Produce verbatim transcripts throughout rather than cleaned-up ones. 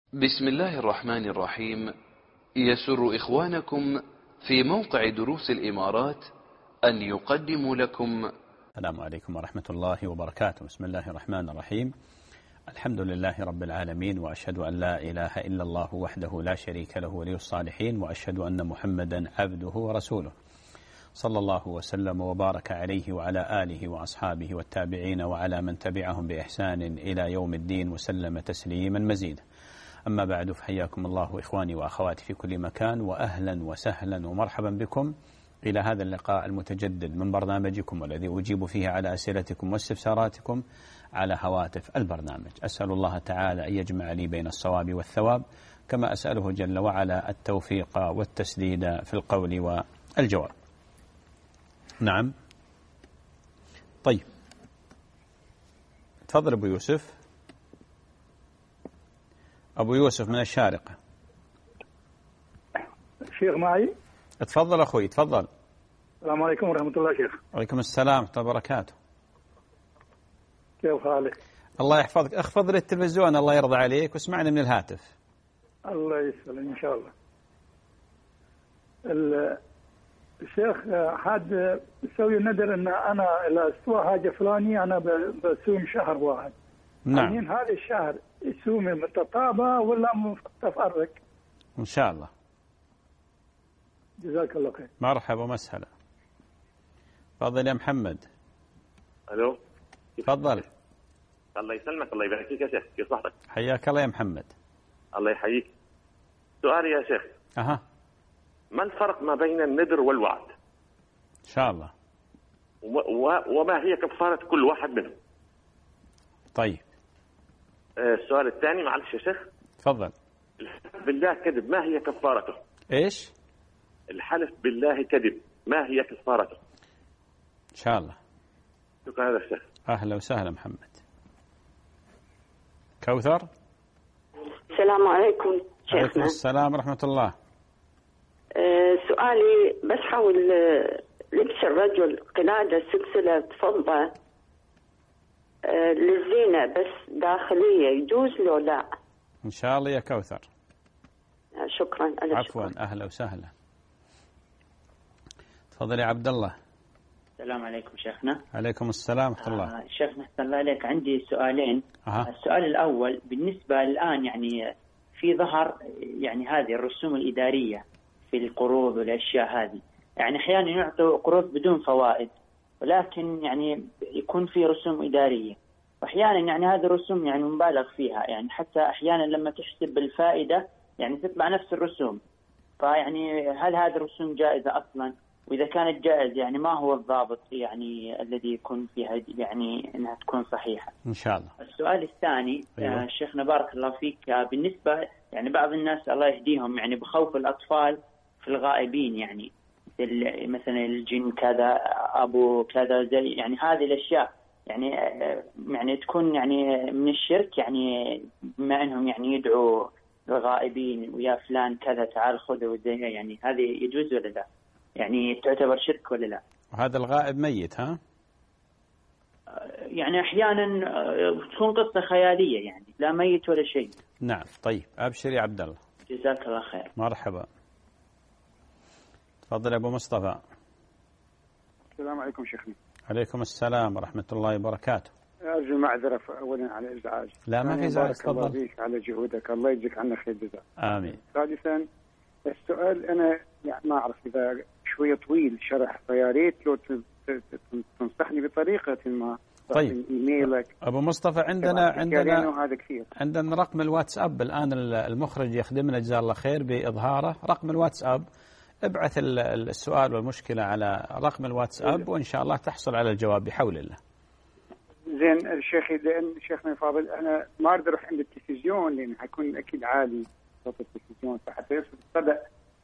بسم الله الرحمن الرحيم. يسر إخوانكم في موقع دروس الإمارات أن يقدموا لكم. السلام عليكم ورحمة الله وبركاته. بسم الله الرحمن الرحيم. الحمد لله رب العالمين، وأشهد أن لا إله إلا الله وحده لا شريك له ولي الصالحين، وأشهد أن محمدا عبده ورسوله صلى الله وسلم وبارك عليه وعلى آله وأصحابه والتابعين وعلى من تبعهم بإحسان إلى يوم الدين وسلم تسليما مزيدا. أما بعد، فحياكم الله إخواني وأخواتي في كل مكان، وأهلا وسهلا ومرحبا بكم إلى هذا اللقاء المتجدد من برنامجكم، والذي أجيب فيه على أسئلتكم واستفساراتكم على هواتف البرنامج. أسأل الله تعالى أن يجمع لي بين الصواب والثواب، كما أسأله جل وعلا التوفيق والتسديد في القول والجواب. نعم، طيب، تفضل أبو يوسف. أبو يوسف من الشارقة. شيخ معي. تفضل أخوي، تفضل. السلام عليكم ورحمة الله شيخ. وعليكم السلام ورحمة الله وبركاته. كيف حالك؟ الله يحفظك. اخفض لي التلفزيون الله يرضى عليك واسمعني من الهاتف. الله يسلم إن شاء الله. الشيخ حد يسوي ندر أن أنا إذا استوى حاجة فلانية أنا بسوم شهر واحد. نعم. يعني هذا الشهر يسوم متطابع ولا متفرق؟ إن شاء الله. جزاك الله خير. مرحبا ومسهلا. تفضل يا محمد. الو، تفضل. الله يسلمك، الله يبارك فيك يا شيخ. كيف صحتك؟ حياك الله يا محمد. الله يحييك. سؤالي يا شيخ، اها ما الفرق ما بين النذر والوعد؟ ان شاء الله. و... و... وما هي كفارة كل واحد منهم؟ طيب. آه السؤال الثاني، معلش يا شيخ. تفضل. الحلف بالله كذب، ما هي كفارته؟ ايش؟ الحلف بالله كذب، ما هي كفارته؟ ان شاء الله. شكرا هذا الشيخ. اهلا وسهلا محمد. كوثر. السلام عليكم شيخنا. عليكم السلام ورحمة الله. أه سؤالي بس حول لبس الرجل قلادة سلسلة فضة أه للزينة بس داخلية، يجوز لو لا؟ إن شاء الله يا كوثر. أه شكرا. عفوا. أهلا وسهلا. تفضل يا عبد الله. السلام عليكم شيخنا. عليكم السلام ورحمة الله. آه شيخنا أحسن الله عليك، عندي سؤالين. أه. السؤال الأول، بالنسبة الآن يعني في ظهر يعني هذه الرسوم الإدارية في القروض والأشياء هذه، يعني أحيانا يعطوا قروض بدون فوائد، ولكن يعني يكون في رسوم إدارية، وأحيانا يعني هذه الرسوم يعني مبالغ فيها، يعني حتى أحيانا لما تحسب الفائدة يعني تطلع نفس الرسوم. فيعني هل هذه الرسوم جائزة أصلا؟ وإذا كانت جائز يعني ما هو الضابط يعني الذي يكون فيها يعني أنها تكون صحيحة؟ إن شاء الله. السؤال الثاني. أيوة. آه شيخنا بارك الله فيك، آه بالنسبة يعني بعض الناس الله يهديهم يعني بخوف الأطفال في الغائبين، يعني مثلا الجن كذا أبو كذا زي يعني هذه الأشياء يعني آه يعني تكون يعني من الشرك، يعني بما أنهم يعني يدعوا الغائبين ويا فلان كذا تعال خذه وزي، يعني هذه يجوز ولا لا؟ يعني تعتبر شرك ولا لا؟ وهذا الغائب ميت ها؟ يعني أحيانا تكون قصة خيالية يعني لا ميت ولا شيء. نعم. طيب أبشر يا عبد الله. جزاك الله خير. مرحبا. تفضل أبو مصطفى. السلام عليكم شيخنا. عليكم السلام ورحمة الله وبركاته. أرجو معذرة أولا على الإزعاج. لا ما في إزعاج، تفضل. الله فيك على جهودك، الله يجزيك عنا خير جزاء. آمين. ثالثا السؤال، أنا يعني ما أعرف إذا شوية طويل شرح، فيا ريت لو تنصحني بطريقة ما. طيب. إيميلك أبو مصطفى، عندنا عندنا هذا كثير. عندنا رقم الواتساب الآن، المخرج يخدمنا جزاه الله خير بإظهاره رقم الواتساب. ابعث السؤال والمشكلة على رقم الواتساب وإن شاء الله تحصل على الجواب بحول الله. زين الشيخ، لأن شيخنا الفاضل أنا ما أقدر أروح عند التلفزيون لأن حيكون أكيد عالي صوت التلفزيون فحتى يصل الصدى،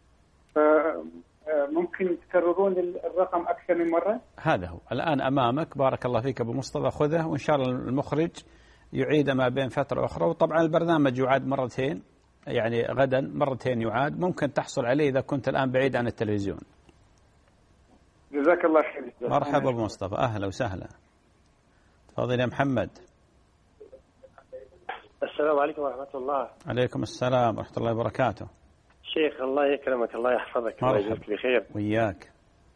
فممكن تكررون الرقم أكثر من مرة؟ هذا هو الآن أمامك. بارك الله فيك أبو مصطفى، خذه وإن شاء الله المخرج يعيد ما بين فترة أخرى. وطبعا البرنامج يعاد مرتين، يعني غدا مرتين يعاد، ممكن تحصل عليه إذا كنت الآن بعيد عن التلفزيون. جزاك الله خير. مرحبا أبو مصطفى، أهلا وسهلا. تفضل يا محمد. السلام عليكم ورحمة الله. عليكم السلام ورحمة الله وبركاته. شيخ الله يكرمك، الله يحفظك، الله يجزيك بخير. وياك.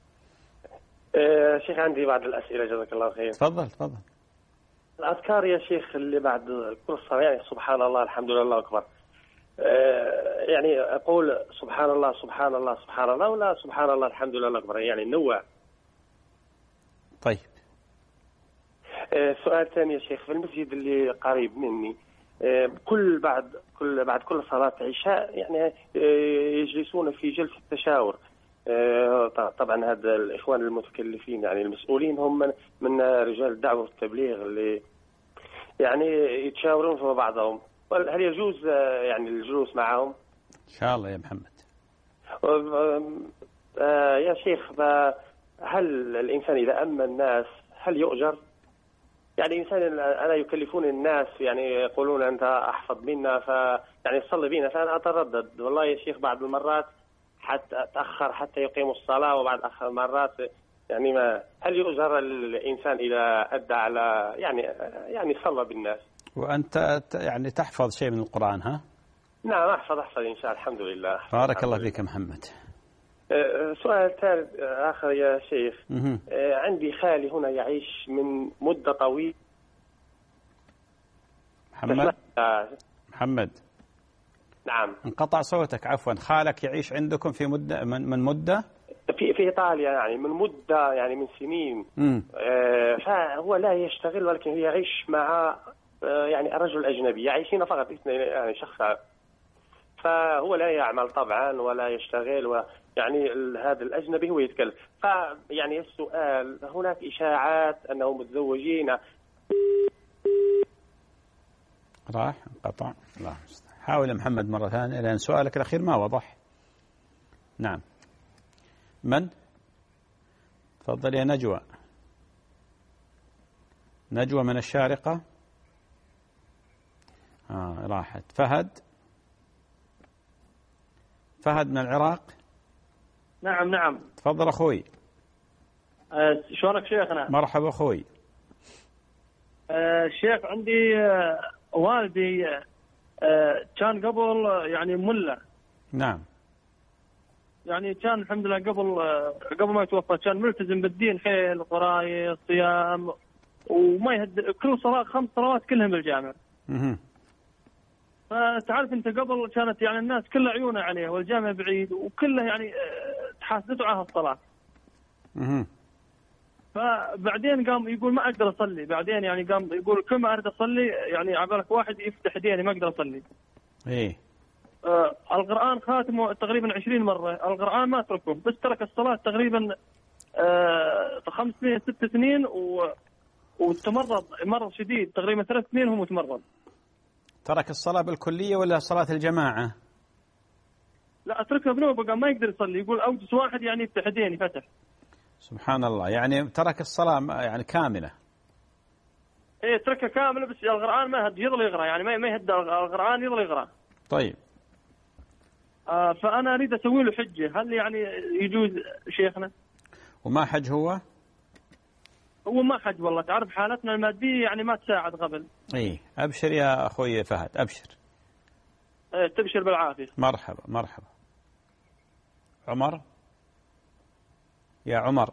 آه شيخ عندي بعض الأسئلة جزاك الله خير. تفضل تفضل. الأذكار يا شيخ اللي بعد كل الصلاة يعني سبحان الله الحمد لله الله أكبر. آه يعني أقول سبحان الله سبحان الله سبحان الله ولا سبحان الله الحمد لله الله أكبر، يعني نوع. طيب. آه سؤال ثاني يا شيخ، في المسجد اللي قريب مني آه كل بعد كل بعد كل صلاة عشاء يعني آه يجلسون في جلسة تشاور. آه طبعا هذا الإخوان المتكلفين يعني المسؤولين هم من, من رجال الدعوة والتبليغ اللي يعني يتشاورون في بعضهم. هل يجوز آه يعني الجلوس معهم؟ إن شاء الله يا محمد. آه يا شيخ، هل الإنسان إذا أما الناس هل يؤجر؟ يعني إنسان أنا يكلفون الناس يعني يقولون أنت أحفظ منا ف يعني صلي بينا، فأنا أتردد والله يا شيخ بعض المرات حتى أتأخر حتى يقيموا الصلاة، وبعد آخر مرات يعني ما هل يؤجر الإنسان إذا أدى على يعني يعني صلى بالناس؟ وأنت يعني تحفظ شيء من القرآن ها؟ نعم أحفظ أحفظ إن شاء الله الحمد لله. بارك الله فيك محمد. سؤال ثالث آخر يا شيخ. عندي خالي هنا يعيش من مدة طويلة. محمد محمد نعم انقطع صوتك عفوا. خالك يعيش عندكم في مدة من, من مدة في في إيطاليا يعني من مدة يعني من سنين. آه فهو لا يشتغل ولكن يعيش مع آه يعني الرجل الأجنبي، يعيشين فقط اثنين يعني شخص، فهو لا يعمل طبعا ولا يشتغل ويعني هذا الأجنبي هو يتكلم. فيعني السؤال هناك إشاعات أنهم متزوجين. راح انقطع. الله المستعان. حاول محمد مرة ثانية لأن سؤالك الأخير ما وضح. نعم. من؟ تفضل يا نجوى. نجوى من الشارقة. آه راحت. فهد. فهد من العراق. نعم نعم. تفضل أخوي. أه شلونك شيخنا؟ مرحبا أخوي. أه شيخ عندي أه والدي أه كان قبل يعني ملا. نعم. يعني كان الحمد لله قبل أه قبل ما يتوفى كان ملتزم بالدين حيل، قراية صيام وما يهد كل صلاة خمس صلوات كلهم بالجامع. اها. فتعرف انت قبل كانت يعني الناس كلها عيونه عليه والجامع بعيد وكله يعني تحاسدته على الصلاه. اها. فبعدين قام يقول ما اقدر اصلي، بعدين يعني قام يقول كل ما اريد اصلي يعني عبالك واحد يفتح ديني ما اقدر اصلي. ايه. آه القران خاتمه تقريبا عشرين مره، القران ما تركه بس ترك الصلاه تقريبا آه خمس سنين ست سنين و وتمرض مرض شديد تقريبا ثلاث سنين هو متمرض. ترك الصلاة بالكلية ولا صلاة الجماعة؟ لا اتركها بنوبة، قام ما يقدر يصلي، يقول اوجس واحد يعني يفتح ديني فتح. سبحان الله، يعني ترك الصلاة يعني كاملة. ايه تركها كاملة بس القرآن ما يهد يظل يقرأ، يعني ما يهد القرآن يظل يقرأ. طيب. آه فأنا أريد أسوي له حجة، هل يعني يجوز شيخنا؟ وما حج هو؟ هو ما حج والله، تعرف حالتنا المادية يعني ما تساعد قبل. ايه ابشر يا اخوي فهد ابشر. ايه تبشر بالعافية. مرحبا مرحبا. عمر. يا عمر.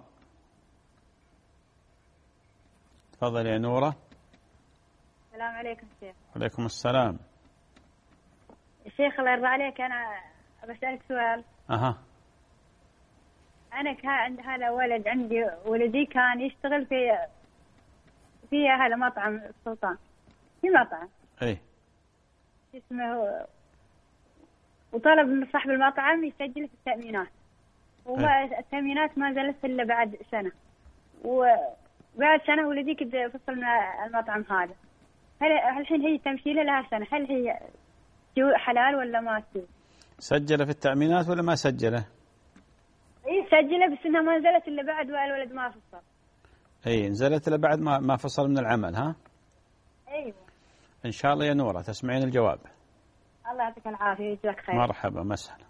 تفضل يا نورة. السلام عليكم شيخ. وعليكم السلام. الشيخ الله يرضى عليك، أنا بسألك سؤال. أها. أنا كان عند هذا ولد، عندي ولدي كان يشتغل في في هذا مطعم السلطان، في مطعم. إيه. اسمه، وطلب من صاحب المطعم يسجل في التأمينات، وما إيه؟ التأمينات ما زالت إلا بعد سنة، وبعد سنة ولدي كده فصل من المطعم هذا. هل الحين هي تمشيله لها سنة، هل هي حلال ولا ما تسوي؟ سجله في التأمينات ولا ما سجله؟ اي سجله بس انها ما نزلت الا بعد والولد ما فصل. اي نزلت الا بعد ما ما فصل من العمل. ها ايوه ان شاء الله يا نوره تسمعين الجواب. الله يعطيك العافيه ويجزاك خير. مرحبا مسهلا.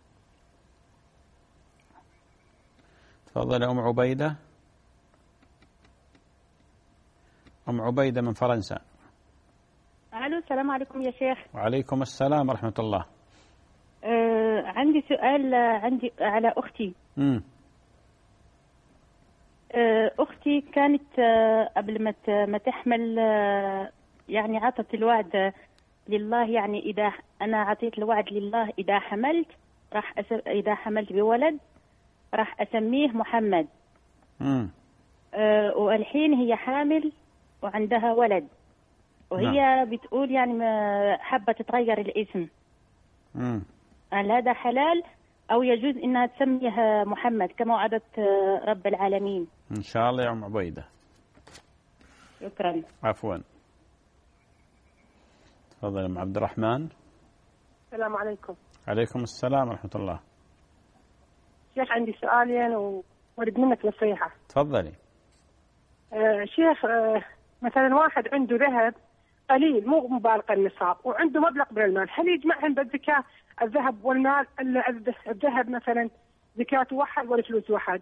تفضل ام عبيده. ام عبيده من فرنسا. الو السلام عليكم يا شيخ. وعليكم السلام ورحمة الله. آه عندي سؤال عندي على أختي. امم آه أختي كانت آه قبل ما ما تحمل آه يعني عطت الوعد لله، يعني إذا أنا عطيت الوعد لله إذا حملت راح أس... إذا حملت بولد راح أسميه محمد. امم آه والحين هي حامل وعندها ولد، وهي نعم. بتقول يعني ما حابة تتغير الاسم. امم هل هذا حلال أو يجوز إنها تسميها محمد كما وعدت رب العالمين؟ إن شاء الله يا أم عبيدة. شكرا. عفوا. تفضل يا أم عبد الرحمن. السلام عليكم. عليكم السلام ورحمة الله. شيخ عندي سؤالين وأريد منك نصيحة. تفضلي. آه شيخ، آه مثلا واحد عنده ذهب قليل مو مبالغ النصاب وعنده مبلغ من المال، هل يجمعهم بالزكاة الذهب والمال؟ الذهب مثلا زكاته واحد والفلوس واحد؟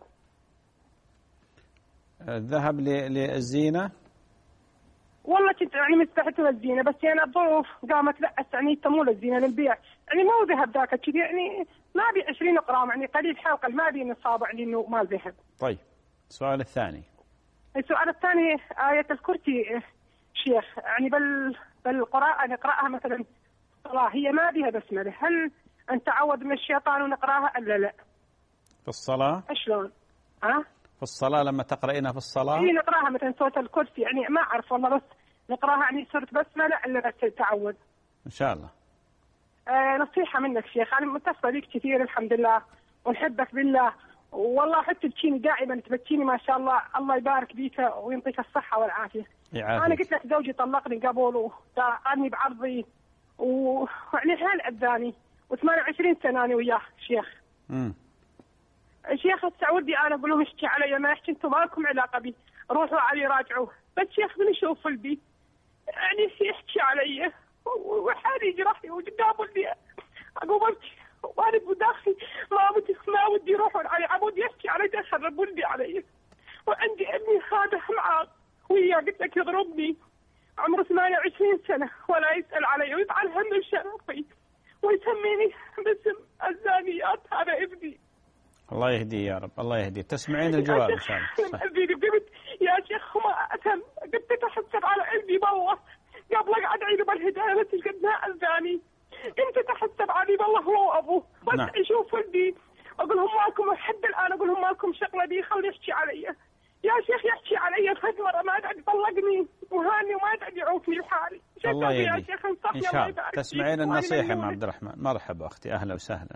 الذهب للزينة؟ والله كنت يعني مستحته للزينة، بس يعني الظروف قامت لا يعني مو للزينة للبيع، يعني مو ذهب ذاك كذي، يعني ما بي عشرين غرام، يعني قليل حلقة ما بي نصاب يعني انه مال ذهب. طيب السؤال الثاني. السؤال الثاني آية الكرسي شيخ، يعني بال بالقراءة نقرأها مثلا الصلاة هي ما بها بسملة، هل نتعوذ من الشيطان ونقراها ألا لا؟ في الصلاة؟ شلون؟ ها؟ في الصلاة لما تقرأينها في الصلاة؟ هي نقراها مثلا سورة الكرسي، يعني ما أعرف والله، بس نقراها يعني سورة بسملة ألا بس التعوذ؟ إن شاء الله. آه نصيحة منك شيخ، أنا متصلة بك كثير الحمد لله ونحبك بالله، والله حتى تبكيني دائما تبكيني ما شاء الله، الله يبارك بيك ويعطيك الصحة والعافية. يعافيك. أنا قلت لك زوجي طلقني قبل ودعني بعرضي ويعني حال أذاني وثمانية وعشرين سنة أنا وياه شيخ. امم شيخ السعودي أنا أقول لهم اشتي علي، ما يحكي أنتم ما لكم علاقة بي، روحوا علي راجعوه، بس شيخ من يشوف البي يعني يحكي علي وحالي جرحي وقدام ولدي أقوم أبكي وأنا بداخلي ما ودي ما ودي يروحون علي، عمود يحكي علي يخرب ولدي علي، وعندي ابني هذا معاه وياه قلت لك يضربني عمره ثمانية وعشرين سنة ولا يسأل علي ويفعل هم شرفي ويسميني باسم الزانيات، هذا ابني. الله يهديه يا رب، الله يهديه. تسمعين الجواب إن شاء الله. يا شيخ ما أتم قلت تحسب على قلبي بالله قبل أقعد أعيد بالهداية بس قد ما أذاني، أنت تحسب علي بالله هو وأبوه بس نعم. يشوف ولدي أقول لهم مالكم لحد الآن أقول لهم مالكم شغلة بي خلي يحكي علي، يا شيخ يحكي علي فد مرة ما قاعد يطلقني وهاني وما قاعد يعوفني لحالي. الله يهديه إن شاء الله. تسمعين النصيحة مع عبد الرحمن. مرحبا أختي، أهلا وسهلا.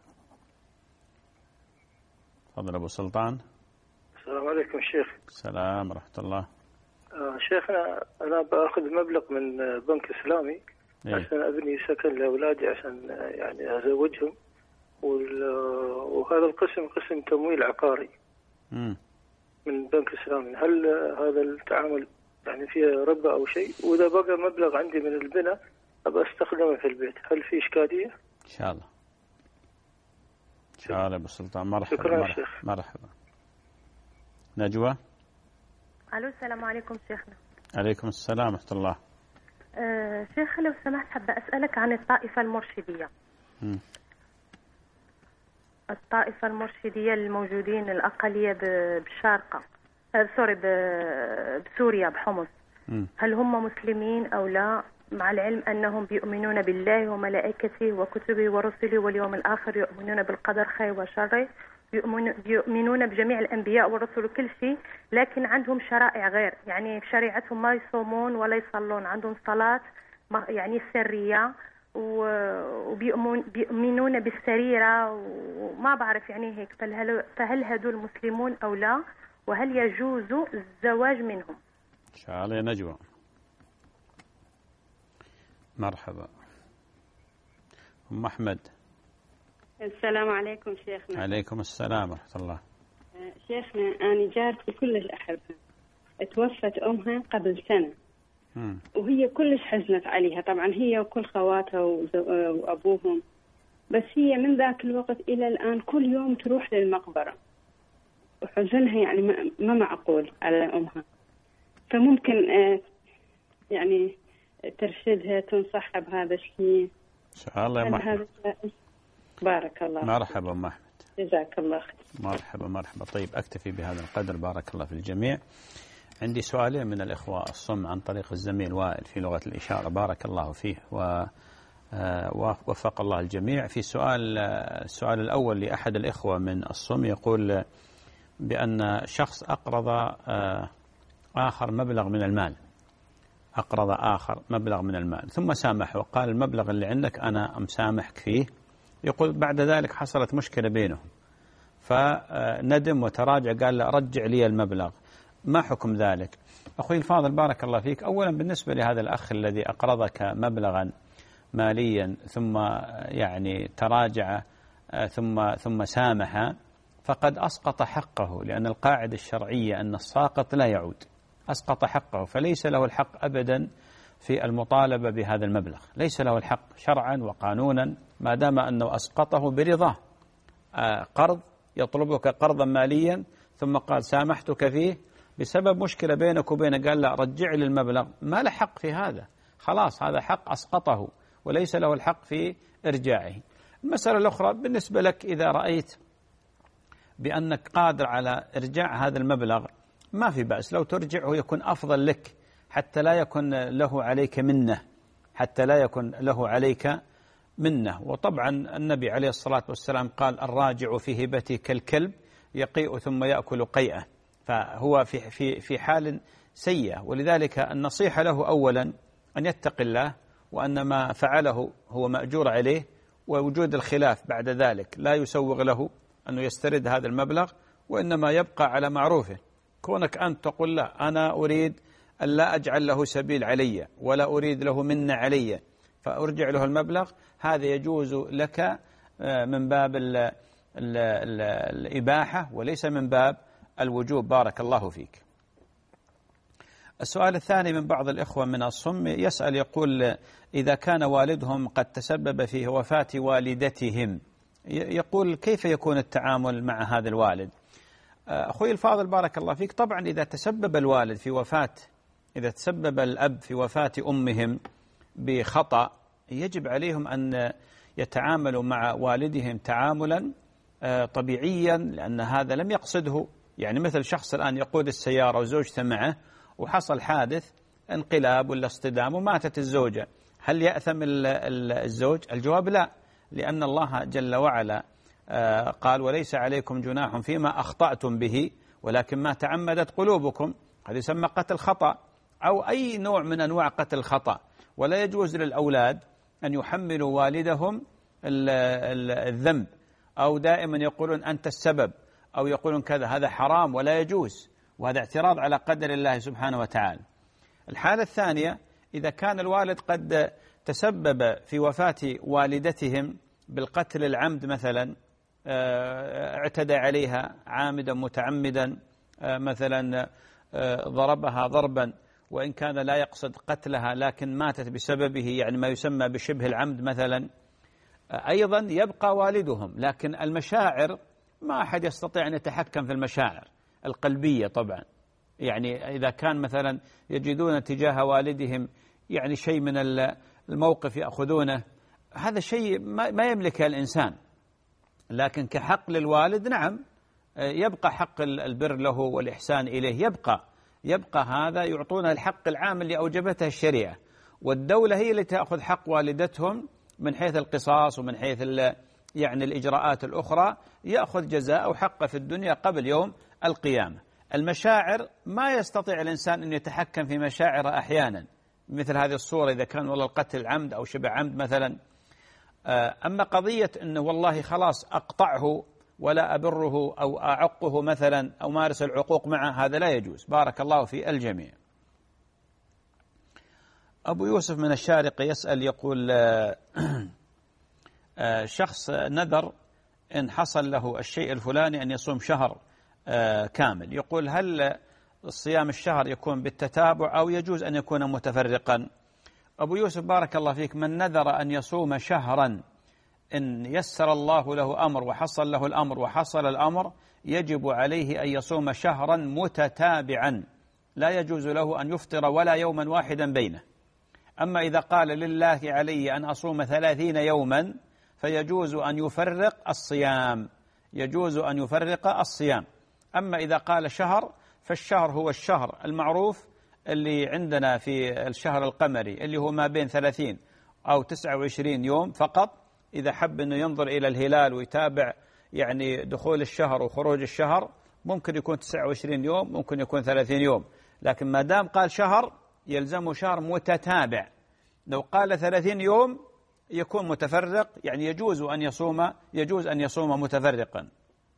تفضل أبو سلطان. السلام عليكم شيخ. السلام ورحمة الله. آه شيخنا أنا بأخذ مبلغ من بنك إسلامي إيه؟ عشان أبني سكن لأولادي عشان يعني أزوجهم، وهذا القسم قسم تمويل عقاري مم. من بنك إسلامي، هل هذا التعامل يعني فيه ربا أو شيء؟ وإذا بقى مبلغ عندي من البناء أبى أستخدمه في البيت هل في إشكالية؟ إن شاء الله. إن شاء الله أبو سلطان. مرحبا. شكرا مرحبا. شيخ. مرحبا. نجوى. الو السلام عليكم شيخنا. عليكم السلام ورحمة الله. أه شيخ لو سمحت حابة أسألك عن الطائفة المرشدية. م. الطائفة المرشدية الموجودين الأقلية بالشارقة أه سوري بسوريا بحمص، م. هل هم مسلمين أو لا؟ مع العلم أنهم بيؤمنون بالله وملائكته وكتبه ورسله واليوم الآخر، يؤمنون بالقدر خير وشر، يؤمنون بجميع الأنبياء والرسل وكل شيء، لكن عندهم شرائع غير، يعني في شريعتهم ما يصومون ولا يصلون، عندهم صلاة يعني سرية وبيؤمنون بالسريرة وما بعرف يعني هيك. فهل, فهل هدول مسلمون أو لا؟ وهل يجوز الزواج منهم؟ إن شاء الله يا نجوى. مرحبا. أم أحمد. السلام عليكم شيخنا. عليكم السلام ورحمة الله. شيخنا أنا جارتي كلش أحبها، توفت أمها قبل سنة م. وهي كلش حزنت عليها، طبعا هي وكل خواتها وأبوهم، بس هي من ذاك الوقت إلى الآن كل يوم تروح للمقبرة وحزنها يعني ما معقول على أمها. فممكن يعني ترشدها تنصحها بهذا الشيء. إن شاء الله يا أم أحمد. بارك الله. مرحبا أم أحمد. جزاك الله خير. مرحبا مرحبا. طيب أكتفي بهذا القدر، بارك الله في الجميع. عندي سؤالين من الإخوة الصم عن طريق الزميل وائل في لغة الإشارة، بارك الله فيه ووفق الله الجميع. في سؤال السؤال الأول لأحد الإخوة من الصم يقول بأن شخص أقرض آخر مبلغ من المال، أقرض آخر مبلغ من المال ثم سامحه وقال المبلغ اللي عندك أنا أمسامحك فيه. يقول بعد ذلك حصلت مشكلة بينهم فندم وتراجع قال لا رجع لي المبلغ، ما حكم ذلك؟ أخوي الفاضل بارك الله فيك، أولا بالنسبة لهذا الأخ الذي أقرضك مبلغا ماليا ثم يعني تراجع ثم ثم سامح فقد أسقط حقه، لأن القاعدة الشرعية أن الساقط لا يعود، أسقط حقه فليس له الحق أبدا في المطالبة بهذا المبلغ، ليس له الحق شرعا وقانونا ما دام أنه أسقطه برضاه. قرض يطلبك قرضا ماليا ثم قال سامحتك فيه بسبب مشكلة بينك وبينه قال لا رجع لي المبلغ، ما له حق في هذا، خلاص هذا حق أسقطه وليس له الحق في إرجاعه. المسألة الأخرى بالنسبة لك إذا رأيت بأنك قادر على إرجاع هذا المبلغ ما في بأس، لو ترجعه يكون أفضل لك حتى لا يكون له عليك منه، حتى لا يكون له عليك منه. وطبعا النبي عليه الصلاة والسلام قال الراجع في هبته كالكلب يقيء ثم يأكل قيئة، فهو في في في حال سيئة، ولذلك النصيحة له أولا أن يتقي الله وأن ما فعله هو مأجور عليه، ووجود الخلاف بعد ذلك لا يسوغ له أنه يسترد هذا المبلغ وإنما يبقى على معروفه. كونك أنت تقول لا أنا أريد أن لا أجعل له سبيل علي ولا أريد له منة علي فأرجع له المبلغ، هذا يجوز لك من باب ال ال ال الإباحة وليس من باب الوجوب، بارك الله فيك. السؤال الثاني من بعض الإخوة من الصم يسأل يقول إذا كان والدهم قد تسبب في وفاة والدتهم، يقول كيف يكون التعامل مع هذا الوالد؟ أخوي الفاضل بارك الله فيك، طبعا إذا تسبب الوالد في وفاة إذا تسبب الأب في وفاة أمهم بخطأ يجب عليهم أن يتعاملوا مع والدهم تعاملا طبيعيا، لأن هذا لم يقصده. يعني مثل شخص الآن يقود السيارة وزوجته معه وحصل حادث انقلاب ولا اصطدام وماتت الزوجة، هل يأثم الزوج؟ الجواب لا، لأن الله جل وعلا قال وليس عليكم جناح فيما أخطأتم به ولكن ما تعمدت قلوبكم، هذا يسمى قتل خطأ أو أي نوع من أنواع قتل خطأ. ولا يجوز للأولاد أن يحملوا والدهم الذنب أو دائما يقولون أنت السبب أو يقولون كذا، هذا حرام ولا يجوز، وهذا اعتراض على قدر الله سبحانه وتعالى. الحالة الثانية إذا كان الوالد قد تسبب في وفاة والدتهم بالقتل العمد مثلا، اعتدى عليها عامدا متعمدا، مثلا ضربها ضربا وإن كان لا يقصد قتلها لكن ماتت بسببه، يعني ما يسمى بشبه العمد مثلا، أيضا يبقى والدهم. لكن المشاعر ما أحد يستطيع أن يتحكم في المشاعر القلبية طبعا، يعني إذا كان مثلا يجدون تجاه والدهم يعني شيء من الموقف يأخذونه، هذا شيء ما يملكه الإنسان. لكن كحق للوالد نعم يبقى حق البر له والإحسان إليه، يبقى يبقى هذا يعطون الحق العام اللي أوجبته الشريعة، والدولة هي اللي تأخذ حق والدتهم من حيث القصاص ومن حيث يعني الإجراءات الأخرى، يأخذ جزاء أو حقه في الدنيا قبل يوم القيامة. المشاعر ما يستطيع الإنسان أن يتحكم في مشاعره أحيانا، مثل هذه الصورة إذا كان والله القتل عمد أو شبه عمد مثلا. أما قضية أنه والله خلاص أقطعه ولا أبره أو أعقه مثلا أو مارس العقوق معه، هذا لا يجوز، بارك الله في الجميع. أبو يوسف من الشارقة يسأل يقول شخص نذر إن حصل له الشيء الفلاني أن يصوم شهر كامل، يقول هل الصيام الشهر يكون بالتتابع أو يجوز أن يكون متفرقا؟ أبو يوسف بارك الله فيك، من نذر أن يصوم شهرا إن يسر الله له أمر وحصل له الأمر وحصل الأمر يجب عليه أن يصوم شهرا متتابعا، لا يجوز له أن يفطر ولا يوما واحدا بينه. أما إذا قال لله علي أن أصوم ثلاثين يوما فيجوز أن يفرق الصيام، يجوز أن يفرق الصيام. أما إذا قال شهر فالشهر هو الشهر المعروف اللي عندنا في الشهر القمري اللي هو ما بين ثلاثين أو تسعة وعشرين يوم فقط. إذا حب أنه ينظر إلى الهلال ويتابع يعني دخول الشهر وخروج الشهر ممكن يكون تسعة وعشرين يوم، ممكن يكون ثلاثين يوم، لكن ما دام قال شهر يلزمه شهر متتابع. لو قال ثلاثين يوم يكون متفرق، يعني يجوز أن يصوم يجوز أن يصوم متفرقا.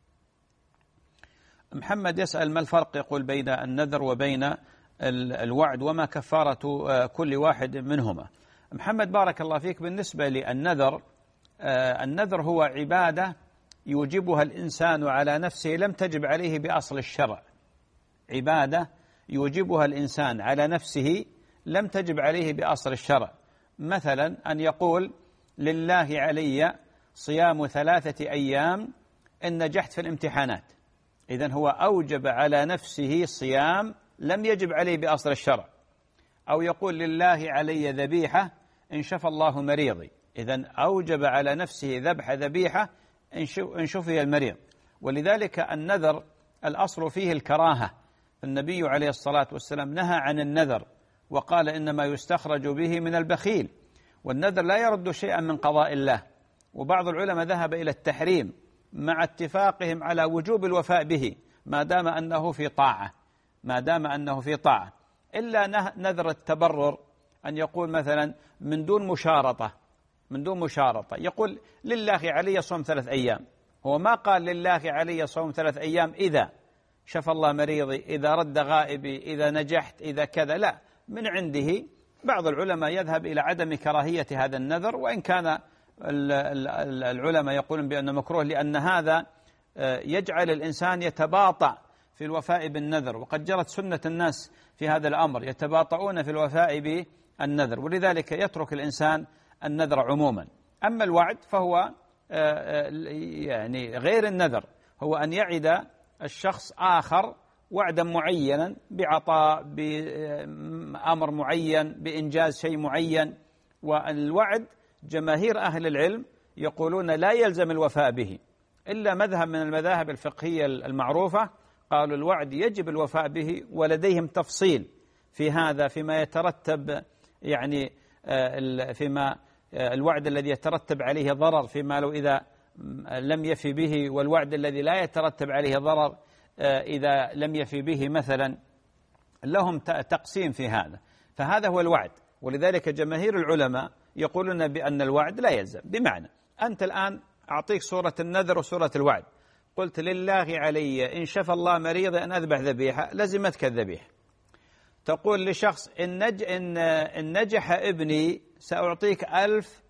محمد يسأل ما الفرق يقول بين النذر وبين الوعد وما كفارة كل واحد منهما. محمد بارك الله فيك، بالنسبة للنذر، النذر هو عبادة يوجبها الإنسان على نفسه لم تجب عليه بأصل الشرع، عبادة يوجبها الإنسان على نفسه لم تجب عليه بأصل الشرع. مثلا أن يقول لله علي صيام ثلاثة أيام إن نجحت في الامتحانات، إذن هو أوجب على نفسه صيام لم يجب عليه بأصل الشرع. أو يقول لله علي ذبيحة إن شفى الله مريضي، إذن أوجب على نفسه ذبح ذبيحة إن شفي المريض. ولذلك النذر الأصل فيه الكراهة، النبي عليه الصلاة والسلام نهى عن النذر وقال إنما يستخرج به من البخيل، والنذر لا يرد شيئا من قضاء الله. وبعض العلماء ذهب إلى التحريم مع اتفاقهم على وجوب الوفاء به ما دام أنه في طاعة ما دام أنه في طاعة إلا نذر التبرر، أن يقول مثلا من دون مشارطة من دون مشارطة يقول لله علي صوم ثلاث أيام، هو ما قال لله علي صوم ثلاث أيام إذا شفى الله مريضي، إذا رد غائبي، إذا نجحت، إذا كذا، لا، من عنده. بعض العلماء يذهب إلى عدم كراهية هذا النذر، وإن كان العلماء يقولون بأنه مكروه، لأن هذا يجعل الإنسان يتباطأ في الوفاء بالنذر، وقد جرت سنة الناس في هذا الأمر يتباطؤون في الوفاء بالنذر، ولذلك يترك الإنسان النذر عموما. أما الوعد فهو يعني غير النذر، هو أن يعد الشخص آخر وعدا معينا بعطاء، بأمر معين، بإنجاز شيء معين. والوعد جماهير أهل العلم يقولون لا يلزم الوفاء به، إلا مذهب من المذاهب الفقهية المعروفة قالوا الوعد يجب الوفاء به، ولديهم تفصيل في هذا فيما يترتب يعني فيما الوعد الذي يترتب عليه ضرر، فيما لو إذا لم يفي به، والوعد الذي لا يترتب عليه ضرر إذا لم يفي به مثلا، لهم تقسيم في هذا. فهذا هو الوعد، ولذلك جماهير العلماء يقولون بأن الوعد لا يلزم. بمعنى أنت الآن أعطيك صورة النذر وصورة الوعد، قلت لله علي إن شفى الله مريض أن أذبح ذبيحة، لزمتك الذبيحة. تقول لشخص إن, نج... إن... إن نجح ابني سأعطيك ألف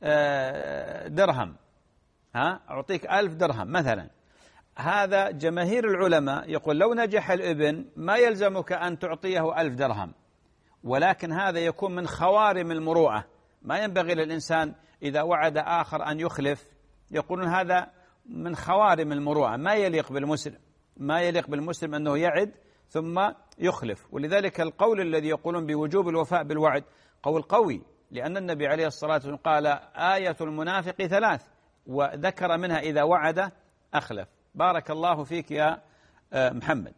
درهم، ها أعطيك ألف درهم مثلا. هذا جماهير العلماء يقول لو نجح الابن ما يلزمك أن تعطيه ألف درهم، ولكن هذا يكون من خوارم المروءة. ما ينبغي للإنسان إذا وعد آخر أن يخلف، يقولون هذا من خوارم المروءة، ما يليق بالمسلم ما يليق بالمسلم أنه يعد ثم يخلف. ولذلك القول الذي يقولون بوجوب الوفاء بالوعد قول قوي، لأن النبي عليه الصلاة والسلام قال آية المنافق ثلاث، وذكر منها إذا وعد أخلف. بارك الله فيك يا محمد.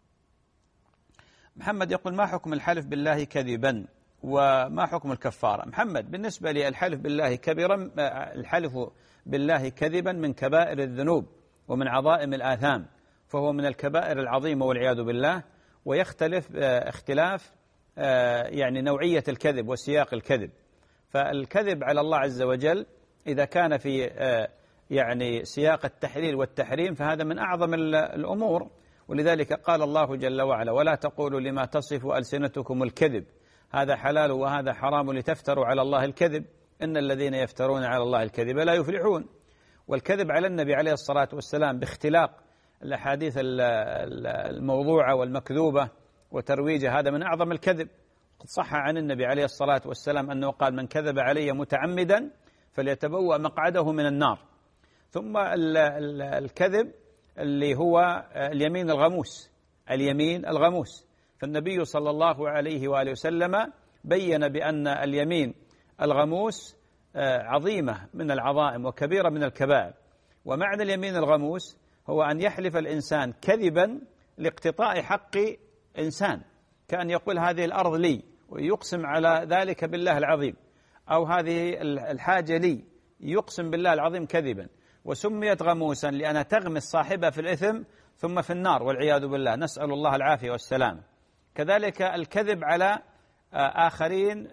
محمد يقول ما حكم الحلف بالله كذبا وما حكم الكفارة؟ محمد بالنسبة للحلف بالله كبيرا، الحلف بالله كذبا من كبائر الذنوب ومن عظائم الآثام، فهو من الكبائر العظيمة والعياذ بالله، ويختلف اختلاف يعني نوعية الكذب وسياق الكذب. فالكذب على الله عز وجل إذا كان في يعني سياق التحليل والتحريم فهذا من أعظم الأمور، ولذلك قال الله جل وعلا ولا تقولوا لما تصف ألسنتكم الكذب هذا حلال وهذا حرام لتفتروا على الله الكذب إن الذين يفترون على الله الكذب لا يفلحون. والكذب على النبي عليه الصلاة والسلام باختلاق الأحاديث الموضوعة والمكذوبة وترويجها هذا من أعظم الكذب. قد صح عن النبي عليه الصلاة والسلام أنه قال من كذب علي متعمدا فليتبوأ مقعده من النار. ثم الكذب اللي هو اليمين الغموس اليمين الغموس فالنبي صلى الله عليه وآله وسلم بين بأن اليمين الغموس عظيمة من العظائم وكبيرة من الكبائر. ومعنى اليمين الغموس هو أن يحلف الإنسان كذبا لاقتطاع حق إنسان، كأن يقول هذه الأرض لي ويقسم على ذلك بالله العظيم، أو هذه الحاجة لي يقسم بالله العظيم كذبا. وسميت غموسا لأنها تغمس صاحبها في الإثم ثم في النار والعياذ بالله، نسأل الله العافية والسلام. كذلك الكذب على آخرين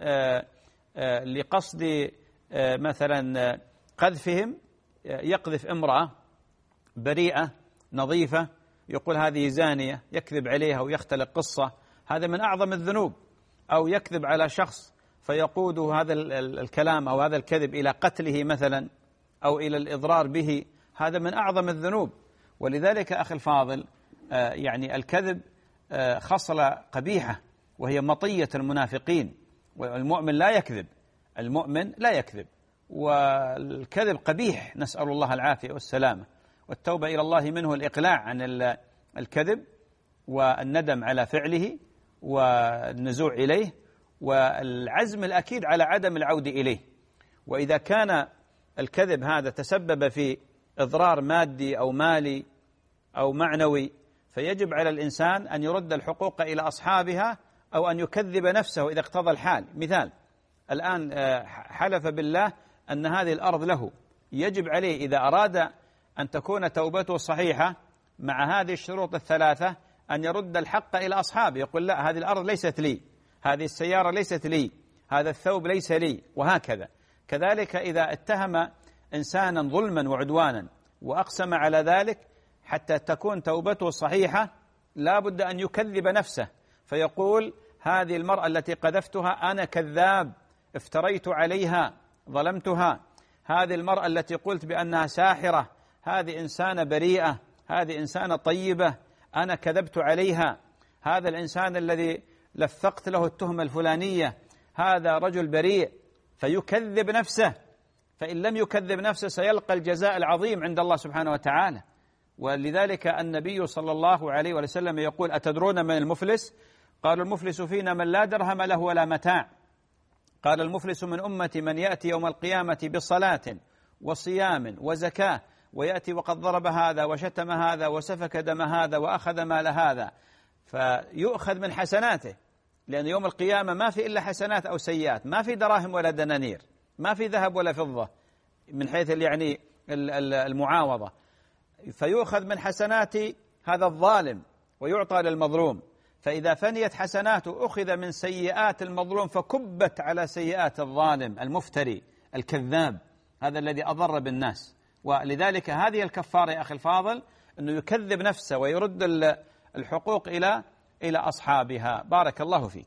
لقصد مثلا قذفهم، يقذف امرأة بريئة نظيفة يقول هذه زانية، يكذب عليها ويختلق قصة، هذا من أعظم الذنوب. أو يكذب على شخص فيقود هذا الكلام أو هذا الكذب إلى قتله مثلا أو إلى الإضرار به، هذا من أعظم الذنوب. ولذلك أخي الفاضل يعني الكذب خصلة قبيحة وهي مطية المنافقين، والمؤمن لا يكذب، المؤمن لا يكذب، والكذب قبيح، نسأل الله العافية والسلامة. والتوبة إلى الله منه الإقلاع عن الكذب والندم على فعله والنزوع إليه والعزم الأكيد على عدم العودة إليه. وإذا كان الكذب هذا تسبب في إضرار مادي أو مالي أو معنوي فيجب على الإنسان أن يرد الحقوق إلى أصحابها أو أن يكذب نفسه إذا اقتضى الحال. مثال، الآن حلف بالله أن هذه الأرض له، يجب عليه إذا أراد أن تكون توبته صحيحة مع هذه الشروط الثلاثة أن يرد الحق إلى أصحابه، يقول لا هذه الأرض ليست لي، هذه السيارة ليست لي، هذا الثوب ليس لي، وهكذا. كذلك إذا اتهم إنسانا ظلما وعدوانا وأقسم على ذلك حتى تكون توبته صحيحة لا بد أن يكذب نفسه، فيقول هذه المرأة التي قذفتها أنا كذاب، افتريت عليها، ظلمتها. هذه المرأة التي قلت بأنها ساحرة هذه إنسانة بريئة، هذه إنسانة طيبة، أنا كذبت عليها. هذا الإنسان الذي لفقت له التهمة الفلانية هذا رجل بريء، فيكذب نفسه. فإن لم يكذب نفسه سيلقى الجزاء العظيم عند الله سبحانه وتعالى. ولذلك النبي صلى الله عليه وسلم يقول أتدرون من المفلس؟ قالوا المفلس فينا من لا درهم له ولا متاع. قال المفلس من أمتي من يأتي يوم القيامة بصلاة وصيام وزكاة ويأتي وقد ضرب هذا وشتم هذا وسفك دم هذا وأخذ مال هذا، فيؤخذ من حسناته، لأن يوم القيامة ما في إلا حسنات أو سيئات، ما في دراهم ولا دنانير، ما في ذهب ولا فضة من حيث يعني المعاوضة، فيؤخذ من حسنات هذا الظالم ويعطى للمظلوم. فإذا فنيت حسناته أخذ من سيئات المظلوم فكبت على سيئات الظالم المفتري الكذاب، هذا الذي أضر بالناس. ولذلك هذه الكفارة يا أخي الفاضل أنه يكذب نفسه ويرد الحقوق إلى إلى أصحابها. بارك الله فيك.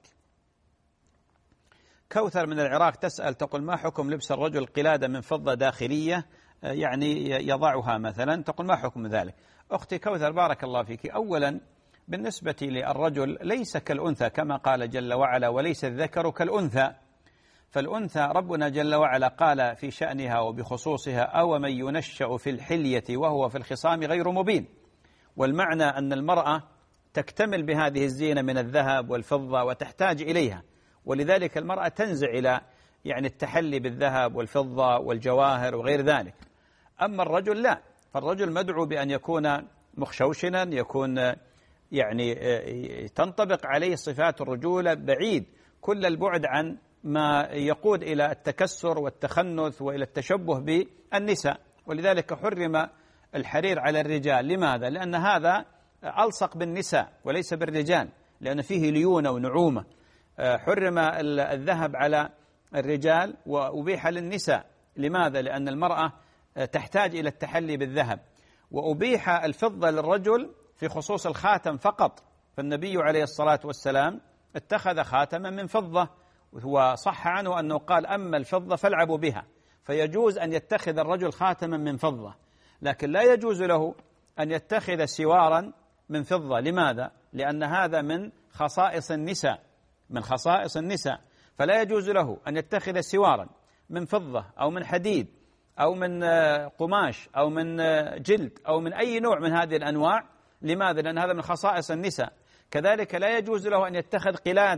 كوثر من العراق تسأل تقول ما حكم لبس الرجل قلادة من فضة داخلية يعني يضعها مثلا، تقول ما حكم ذلك؟ أختي كوثر بارك الله فيك، أولا بالنسبة للرجل ليس كالأنثى كما قال جل وعلا وليس الذكر كالأنثى، فالأنثى ربنا جل وعلا قال في شأنها وبخصوصها أو من ينشأ في الحلية وهو في الخصام غير مبين، والمعنى أن المرأة تكتمل بهذه الزينة من الذهب والفضة وتحتاج إليها، ولذلك المرأة تنزع إلى يعني التحلي بالذهب والفضة والجواهر وغير ذلك. أما الرجل لا، فالرجل مدعو بأن يكون مخشوشنا، يكون يعني تنطبق عليه صفات الرجولة بعيد كل البعد عن ما يقود إلى التكسر والتخنث وإلى التشبه بالنساء. ولذلك حرم الحرير على الرجال. لماذا؟ لأن هذا ألصق بالنساء وليس بالرجال، لأن فيه ليونة ونعومة. حرم الذهب على الرجال وأبيح للنساء. لماذا؟ لأن المرأة تحتاج إلى التحلي بالذهب. وأبيح الفضة للرجل في خصوص الخاتم فقط، فالنبي عليه الصلاة والسلام اتخذ خاتما من فضة، وصح عنه أنه قال أما الفضة فالعبوا بها، فيجوز أن يتخذ الرجل خاتما من فضة، لكن لا يجوز له أن يتخذ سوارا من فضة. لماذا؟ لأن هذا من خصائص النساء، من خصائص النساء، فلا يجوز له أن يتخذ سوارا من فضة أو من حديد أو من قماش أو من جلد أو من أي نوع من هذه الأنواع. لماذا؟ لأن هذا من خصائص النساء. كذلك لا يجوز له أن يتخذ قلادة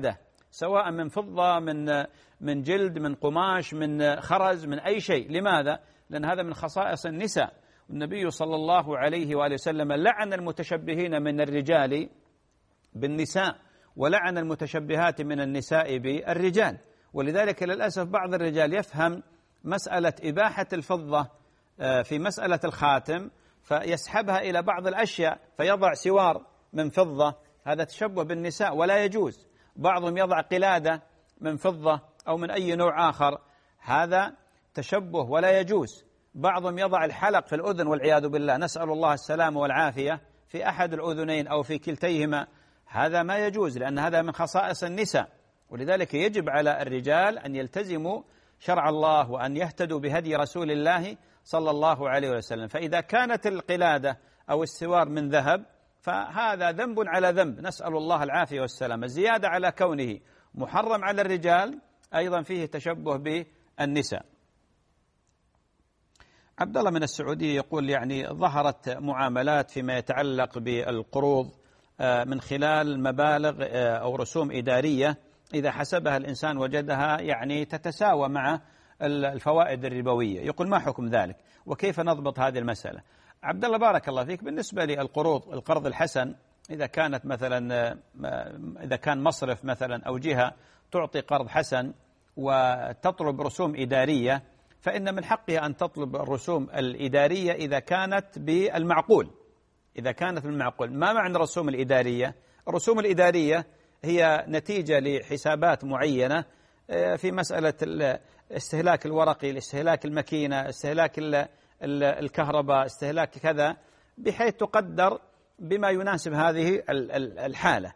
سواء من فضة، من من جلد، من قماش، من خرز، من أي شيء. لماذا؟ لأن هذا من خصائص النساء. النبي صلى الله عليه وآله وسلم لعن المتشبهين من الرجال بالنساء، ولعن المتشبهات من النساء بالرجال. ولذلك للأسف بعض الرجال يفهم مسألة إباحة الفضة في مسألة الخاتم فيسحبها إلى بعض الأشياء، فيضع سوار من فضة، هذا تشبه بالنساء ولا يجوز. بعضهم يضع قلادة من فضة أو من أي نوع آخر، هذا تشبه ولا يجوز. بعضهم يضع الحلق في الأذن والعياذ بالله، نسأل الله السلامة والعافية، في أحد الأذنين أو في كلتيهما، هذا ما يجوز، لأن هذا من خصائص النساء. ولذلك يجب على الرجال أن يلتزموا شرع الله وأن يهتدوا بهدي رسول الله صلى الله عليه وسلم. فإذا كانت القلادة أو السوار من ذهب فهذا ذنب على ذنب، نسأل الله العافية والسلامة. زيادة على كونه محرم على الرجال أيضا فيه تشبه بالنساء. عبد الله من السعودية يقول يعني ظهرت معاملات فيما يتعلق بالقروض من خلال مبالغ أو رسوم إدارية إذا حسبها الإنسان وجدها يعني تتساوى مع الفوائد الربوية. يقول ما حكم ذلك وكيف نضبط هذه المسألة؟ عبد الله بارك الله فيك، بالنسبة للقروض القرض الحسن إذا كانت مثلا إذا كان مصرف مثلا أو جهة تعطي قرض حسن وتطلب رسوم إدارية، فإن من حقها أن تطلب الرسوم الإدارية إذا كانت بالمعقول. إذا كانت بالمعقول. ما معنى الرسوم الإدارية؟ الرسوم الإدارية هي نتيجة لحسابات معينة في مسألة استهلاك الورقي، استهلاك الماكينة، استهلاك الكهرباء، استهلاك كذا، بحيث تقدر بما يناسب هذه الحالة.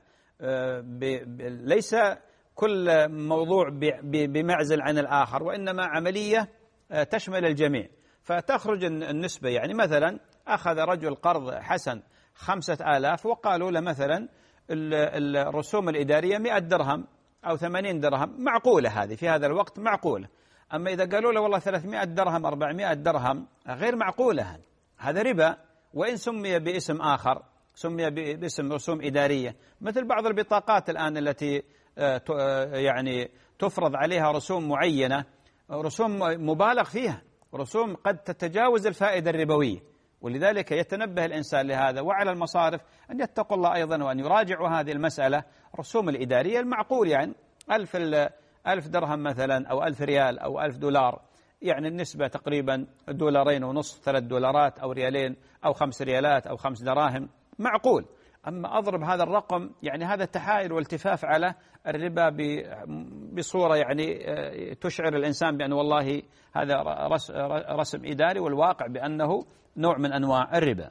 ليس كل موضوع بمعزل عن الآخر، وإنما عملية تشمل الجميع، فتخرج النسبة. يعني مثلا أخذ رجل قرض حسن خمسة آلاف وقالوا له مثلا الرسوم الإدارية مئة درهم أو ثمانين درهم، معقولة هذه في هذا الوقت معقولة. أما إذا قالوا له والله ثلاثمائة درهم أربعمائة درهم غير معقولة، هذا ربا، وإن سمي باسم آخر، سمي باسم رسوم إدارية، مثل بعض البطاقات الآن التي يعني تفرض عليها رسوم معينة، رسوم مبالغ فيها، رسوم قد تتجاوز الفائدة الربوية. ولذلك يتنبه الإنسان لهذا، وعلى المصارف أن يتقوا الله أيضا وأن يراجعوا هذه المسألة. الرسوم الإدارية المعقول يعني ألف ألف درهم مثلا أو ألف ريال أو ألف دولار، يعني النسبة تقريبا دولارين ونصف، ثلاث دولارات أو ريالين أو خمس ريالات أو خمس دراهم، معقول. أما أضرب هذا الرقم يعني هذا تحايل والتفاف على الربا بصورة يعني تشعر الإنسان بأن والله هذا رسم إداري، والواقع بأنه نوع من أنواع الربا.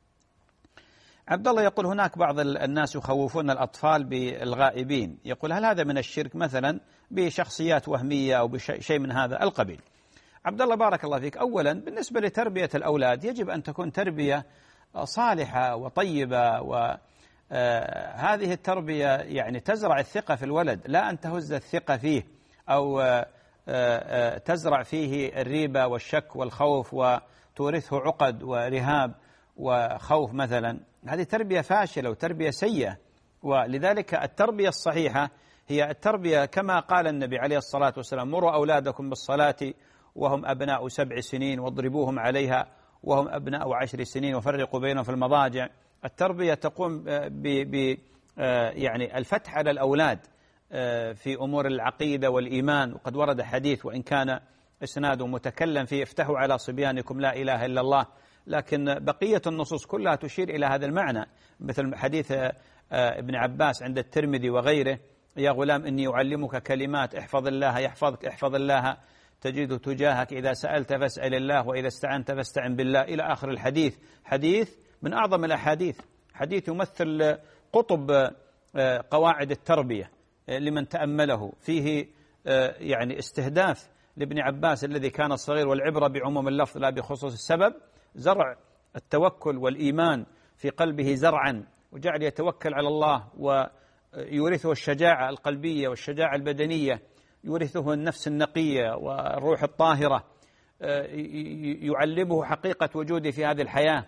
عبد الله يقول هناك بعض الناس يخوفون الأطفال بالغائبين، يقول هل هذا من الشرك مثلا بشخصيات وهمية أو بشيء من هذا القبيل؟ عبد الله بارك الله فيك، أولا بالنسبة لتربية الأولاد يجب أن تكون تربية صالحة وطيبة، وهذه التربية يعني تزرع الثقة في الولد، لا أن تهز الثقة فيه أو تزرع فيه الريبة والشك والخوف وتورثه عقد ورهاب وخوف مثلا. هذه تربية فاشلة وتربية سيئة. ولذلك التربية الصحيحة هي التربية كما قال النبي عليه الصلاة والسلام: مروا أولادكم بالصلاة وهم أبناء سبع سنين واضربوهم عليها وهم أبناء عشر سنين وفرقوا بينهم في المضاجع. التربية تقوم ب ب يعني الفتح على الأولاد في أمور العقيدة والإيمان، وقد ورد حديث وإن كان إسناده متكلم فيه: افتحوا على صبيانكم لا إله إلا الله، لكن بقية النصوص كلها تشير إلى هذا المعنى، مثل حديث ابن عباس عند الترمذي وغيره: يا غلام إني أعلمك كلمات احفظ الله يحفظك، احفظ الله تجده تجاهك، إذا سألت فاسأل الله وإذا استعنت فاستعن بالله، إلى آخر الحديث. حديث من أعظم الأحاديث، حديث يمثل قطب قواعد التربية لمن تأمله، فيه يعني استهداف لابن عباس الذي كان الصغير، والعبرة بعموم اللفظ لا بخصوص السبب، زرع التوكل والإيمان في قلبه زرعا، وجعل يتوكل على الله، ويورثه الشجاعة القلبية والشجاعة البدنية، يورثه النفس النقية والروح الطاهرة، يعلمه حقيقة وجوده في هذه الحياة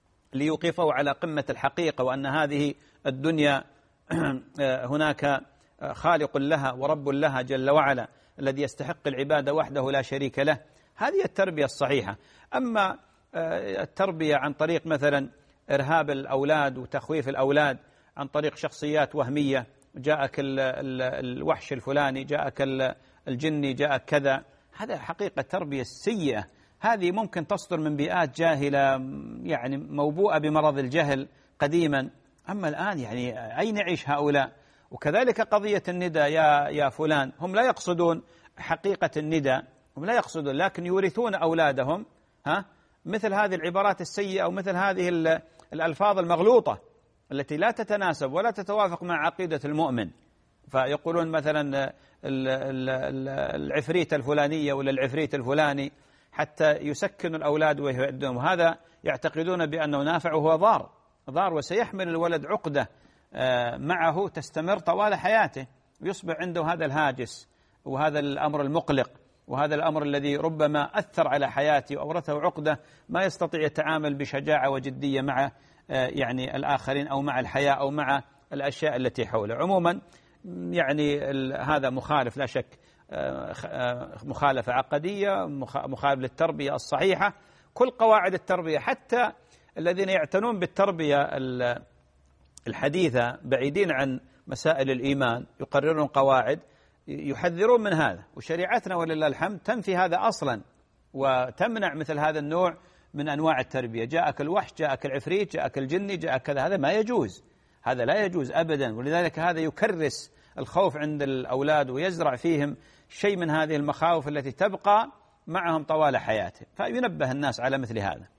ليوقفه على قمة الحقيقة، وأن هذه الدنيا هناك خالق لها ورب لها جل وعلا، الذي يستحق العبادة وحده لا شريك له. هذه التربية الصحيحة. أما التربية عن طريق مثلا إرهاب الأولاد وتخويف الأولاد عن طريق شخصيات وهمية، جاءك الوحش الفلاني، جاءك الجني، جاءك كذا، هذا حقيقة تربية سيئة. هذه ممكن تصدر من بيئات جاهلة يعني موبوءة بمرض الجهل قديما. أما الآن يعني أين يعيش هؤلاء؟ وكذلك قضية الندى يا يا فلان، هم لا يقصدون حقيقة الندى، هم لا يقصدون، لكن يورثون أولادهم ها مثل هذه العبارات السيئة أو مثل هذه الألفاظ المغلوطة التي لا تتناسب ولا تتوافق مع عقيدة المؤمن. فيقولون مثلا العفريت الفلانية ولا العفريت الفلاني حتى يسكنوا الأولاد ويهدون، وهذا يعتقدون بأنه نافع وهو ضار ضار وسيحمل الولد عقدة معه تستمر طوال حياته، ويصبح عنده هذا الهاجس وهذا الأمر المقلق وهذا الأمر الذي ربما أثر على حياته وأورثه عقدة ما يستطيع يتعامل بشجاعة وجدية مع يعني الآخرين أو مع الحياة أو مع الأشياء التي حوله. عموما يعني هذا مخالف لا شك، مخالفة عقدية، مخالف للتربية الصحيحة. كل قواعد التربية حتى الذين يعتنون بالتربية الحديثة بعيدين عن مسائل الإيمان يقررون قواعد يحذرون من هذا، وشريعتنا ولله الحمد تنفي هذا أصلا وتمنع مثل هذا النوع من أنواع التربية. جاءك الوحش، جاءك العفريت، جاءك الجني، جاءك كذا، هذا ما يجوز، هذا لا يجوز أبدا. ولذلك هذا يكرس الخوف عند الأولاد ويزرع فيهم شيء من هذه المخاوف التي تبقى معهم طوال حياته، فينبه الناس على مثل هذا.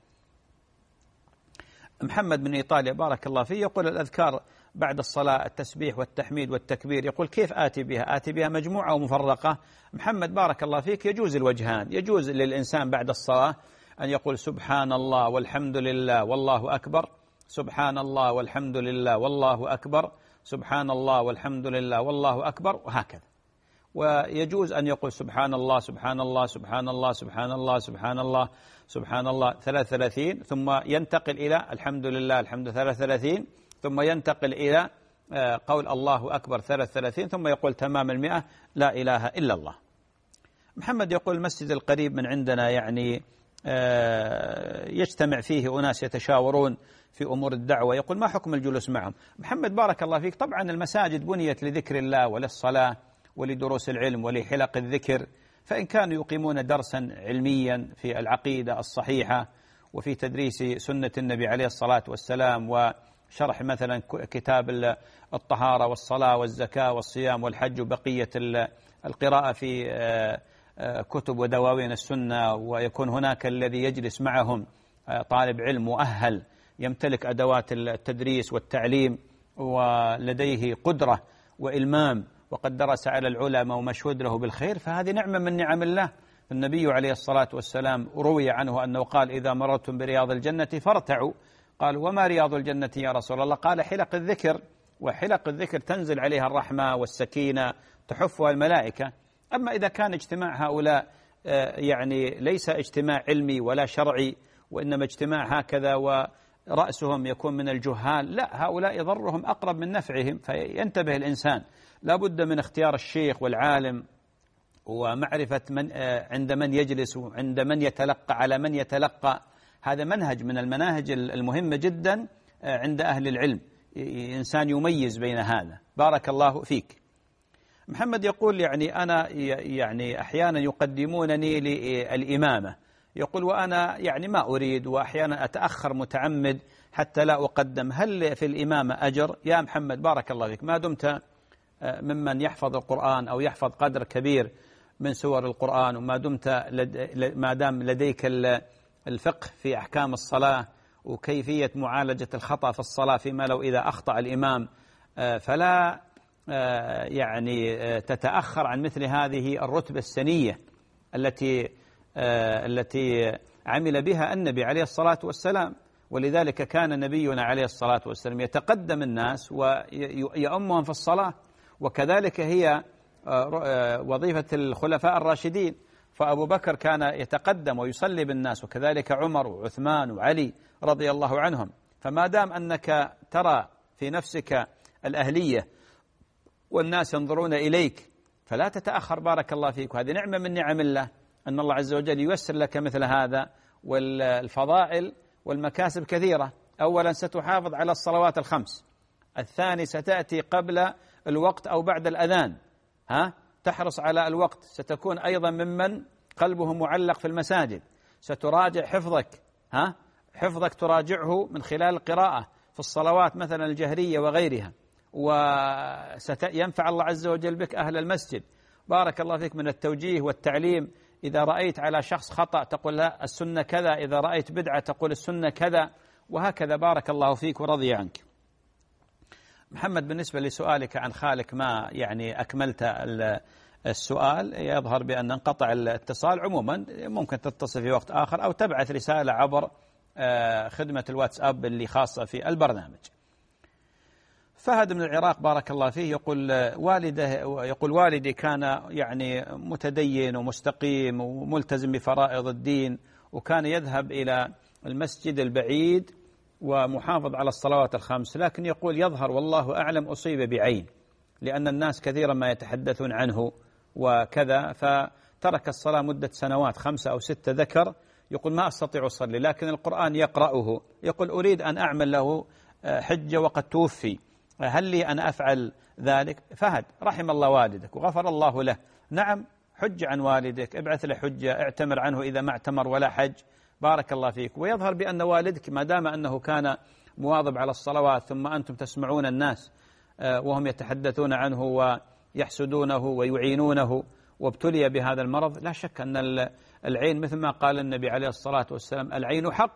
محمد من إيطاليا بارك الله فيه يقول الأذكار بعد الصلاة التسبيح والتحميد والتكبير، يقول كيف آتي بها؟ آتي بها مجموعة أو مفرقة؟ محمد بارك الله فيك يجوز الوجهان، يجوز للإنسان بعد الصلاة أن يقول سبحان الله والحمد لله والله أكبر، سبحان الله والحمد لله والله أكبر، سبحان الله والحمد لله والله أكبر، وهكذا. ويجوز أن يقول سبحان الله سبحان الله سبحان الله سبحان الله سبحان الله سبحان الله ثلاث ثلاثين، ثم ينتقل إلى الحمد لله الحمد ثلاث ثلاثين، ثم ينتقل إلى قول الله أكبر ثلاث ثلاثين، ثم يقول تمام المئة لا إله إلا الله. محمد يقول المسجد القريب من عندنا يعني يجتمع فيه أناس يتشاورون في أمور الدعوة، يقول ما حكم الجلوس معهم؟ محمد بارك الله فيك، طبعا المساجد بنيت لذكر الله وللصلاة ولدروس العلم ولحلق الذكر، فإن كانوا يقيمون درسا علميا في العقيدة الصحيحة وفي تدريس سنة النبي عليه الصلاة والسلام وشرح مثلا كتاب الطهارة والصلاة والزكاة والصيام والحج وبقية القراءة في كتب ودواوين السنة، ويكون هناك الذي يجلس معهم طالب علم مؤهل يمتلك أدوات التدريس والتعليم ولديه قدرة وإلمام وقد درس على العلماء ومشهود له بالخير، فهذه نعمة من نعم الله. النبي عليه الصلاة والسلام روي عنه أنه قال إذا مررتم برياض الجنة فارتعوا. قالوا وما رياض الجنة يا رسول الله؟ قال حلق الذكر، وحلق الذكر تنزل عليها الرحمة والسكينة تحفها الملائكة. أما إذا كان اجتماع هؤلاء يعني ليس اجتماع علمي ولا شرعي وإنما اجتماع هكذا ورأسهم يكون من الجهال، لا، هؤلاء يضرهم أقرب من نفعهم. فينتبه الإنسان، لا بد من اختيار الشيخ والعالم ومعرفة من عند من يجلس وعند من يتلقى على من يتلقى. هذا منهج من المناهج المهمة جدا عند أهل العلم، إنسان يميز بين هذا. بارك الله فيك. محمد يقول يعني أنا يعني أحيانا يقدمونني للإمامة، يقول وأنا يعني ما أريد وأحيانا أتأخر متعمد حتى لا أقدم، هل في الإمامة أجر؟ يا محمد بارك الله فيك، ما دمت ممن يحفظ القرآن أو يحفظ قدر كبير من سور القرآن، وما دمت لد... ما دام لديك الفقه في أحكام الصلاة وكيفية معالجة الخطأ في الصلاة فيما لو إذا أخطأ الإمام، فلا يعني تتأخر عن مثل هذه الرتبة السنية التي التي عمل بها النبي عليه الصلاة والسلام. ولذلك كان نبينا عليه الصلاة والسلام يتقدم الناس ويؤمهم في الصلاة، وكذلك هي وظيفة الخلفاء الراشدين، فأبو بكر كان يتقدم ويصلي بالناس، وكذلك عمر وعثمان وعلي رضي الله عنهم. فما دام أنك ترى في نفسك الأهلية والناس ينظرون إليك، فلا تتأخر بارك الله فيك. وهذه نعمة من نعم الله أن الله عز وجل ييسر لك مثل هذا، والفضائل والمكاسب كثيرة. أولا ستحافظ على الصلوات الخمس، الثاني ستأتي قبل الوقت أو بعد الأذان، ها تحرص على الوقت، ستكون أيضا ممن قلبه معلق في المساجد، ستراجع حفظك، ها حفظك تراجعه من خلال القراءة في الصلوات مثلا الجهرية وغيرها، وسينفع الله عز وجل بك أهل المسجد بارك الله فيك من التوجيه والتعليم. إذا رأيت على شخص خطأ تقول لا السنة كذا، إذا رأيت بدعة تقول السنة كذا، وهكذا بارك الله فيك ورضي عنك. محمد، بالنسبة لسؤالك عن خالك ما يعني أكملت السؤال، يظهر بأن انقطع الاتصال. عموما ممكن تتصل في وقت آخر أو تبعث رسالة عبر خدمة الواتساب اللي خاصة في البرنامج. فهد من العراق بارك الله فيه يقول والده يقول والدي كان يعني متدين ومستقيم وملتزم بفرائض الدين، وكان يذهب إلى المسجد البعيد ومحافظ على الصلوات الخمس، لكن يقول يظهر والله أعلم أصيب بعين، لأن الناس كثيرا ما يتحدثون عنه وكذا، فترك الصلاة مدة سنوات خمسة أو ستة. ذكر يقول ما أستطيع أصلي لكن القرآن يقرأه، يقول أريد أن أعمل له حجة وقد توفي، هل لي أن أفعل ذلك؟ فهد، رحم الله والدك وغفر الله له، نعم حج عن والدك، ابعث له حجة، اعتمر عنه إذا ما اعتمر ولا حج بارك الله فيك. ويظهر بأن والدك ما دام أنه كان مواظب على الصلوات، ثم أنتم تسمعون الناس وهم يتحدثون عنه ويحسدونه ويعينونه وابتلي بهذا المرض، لا شك أن العين مثل ما قال النبي عليه الصلاة والسلام العين حق،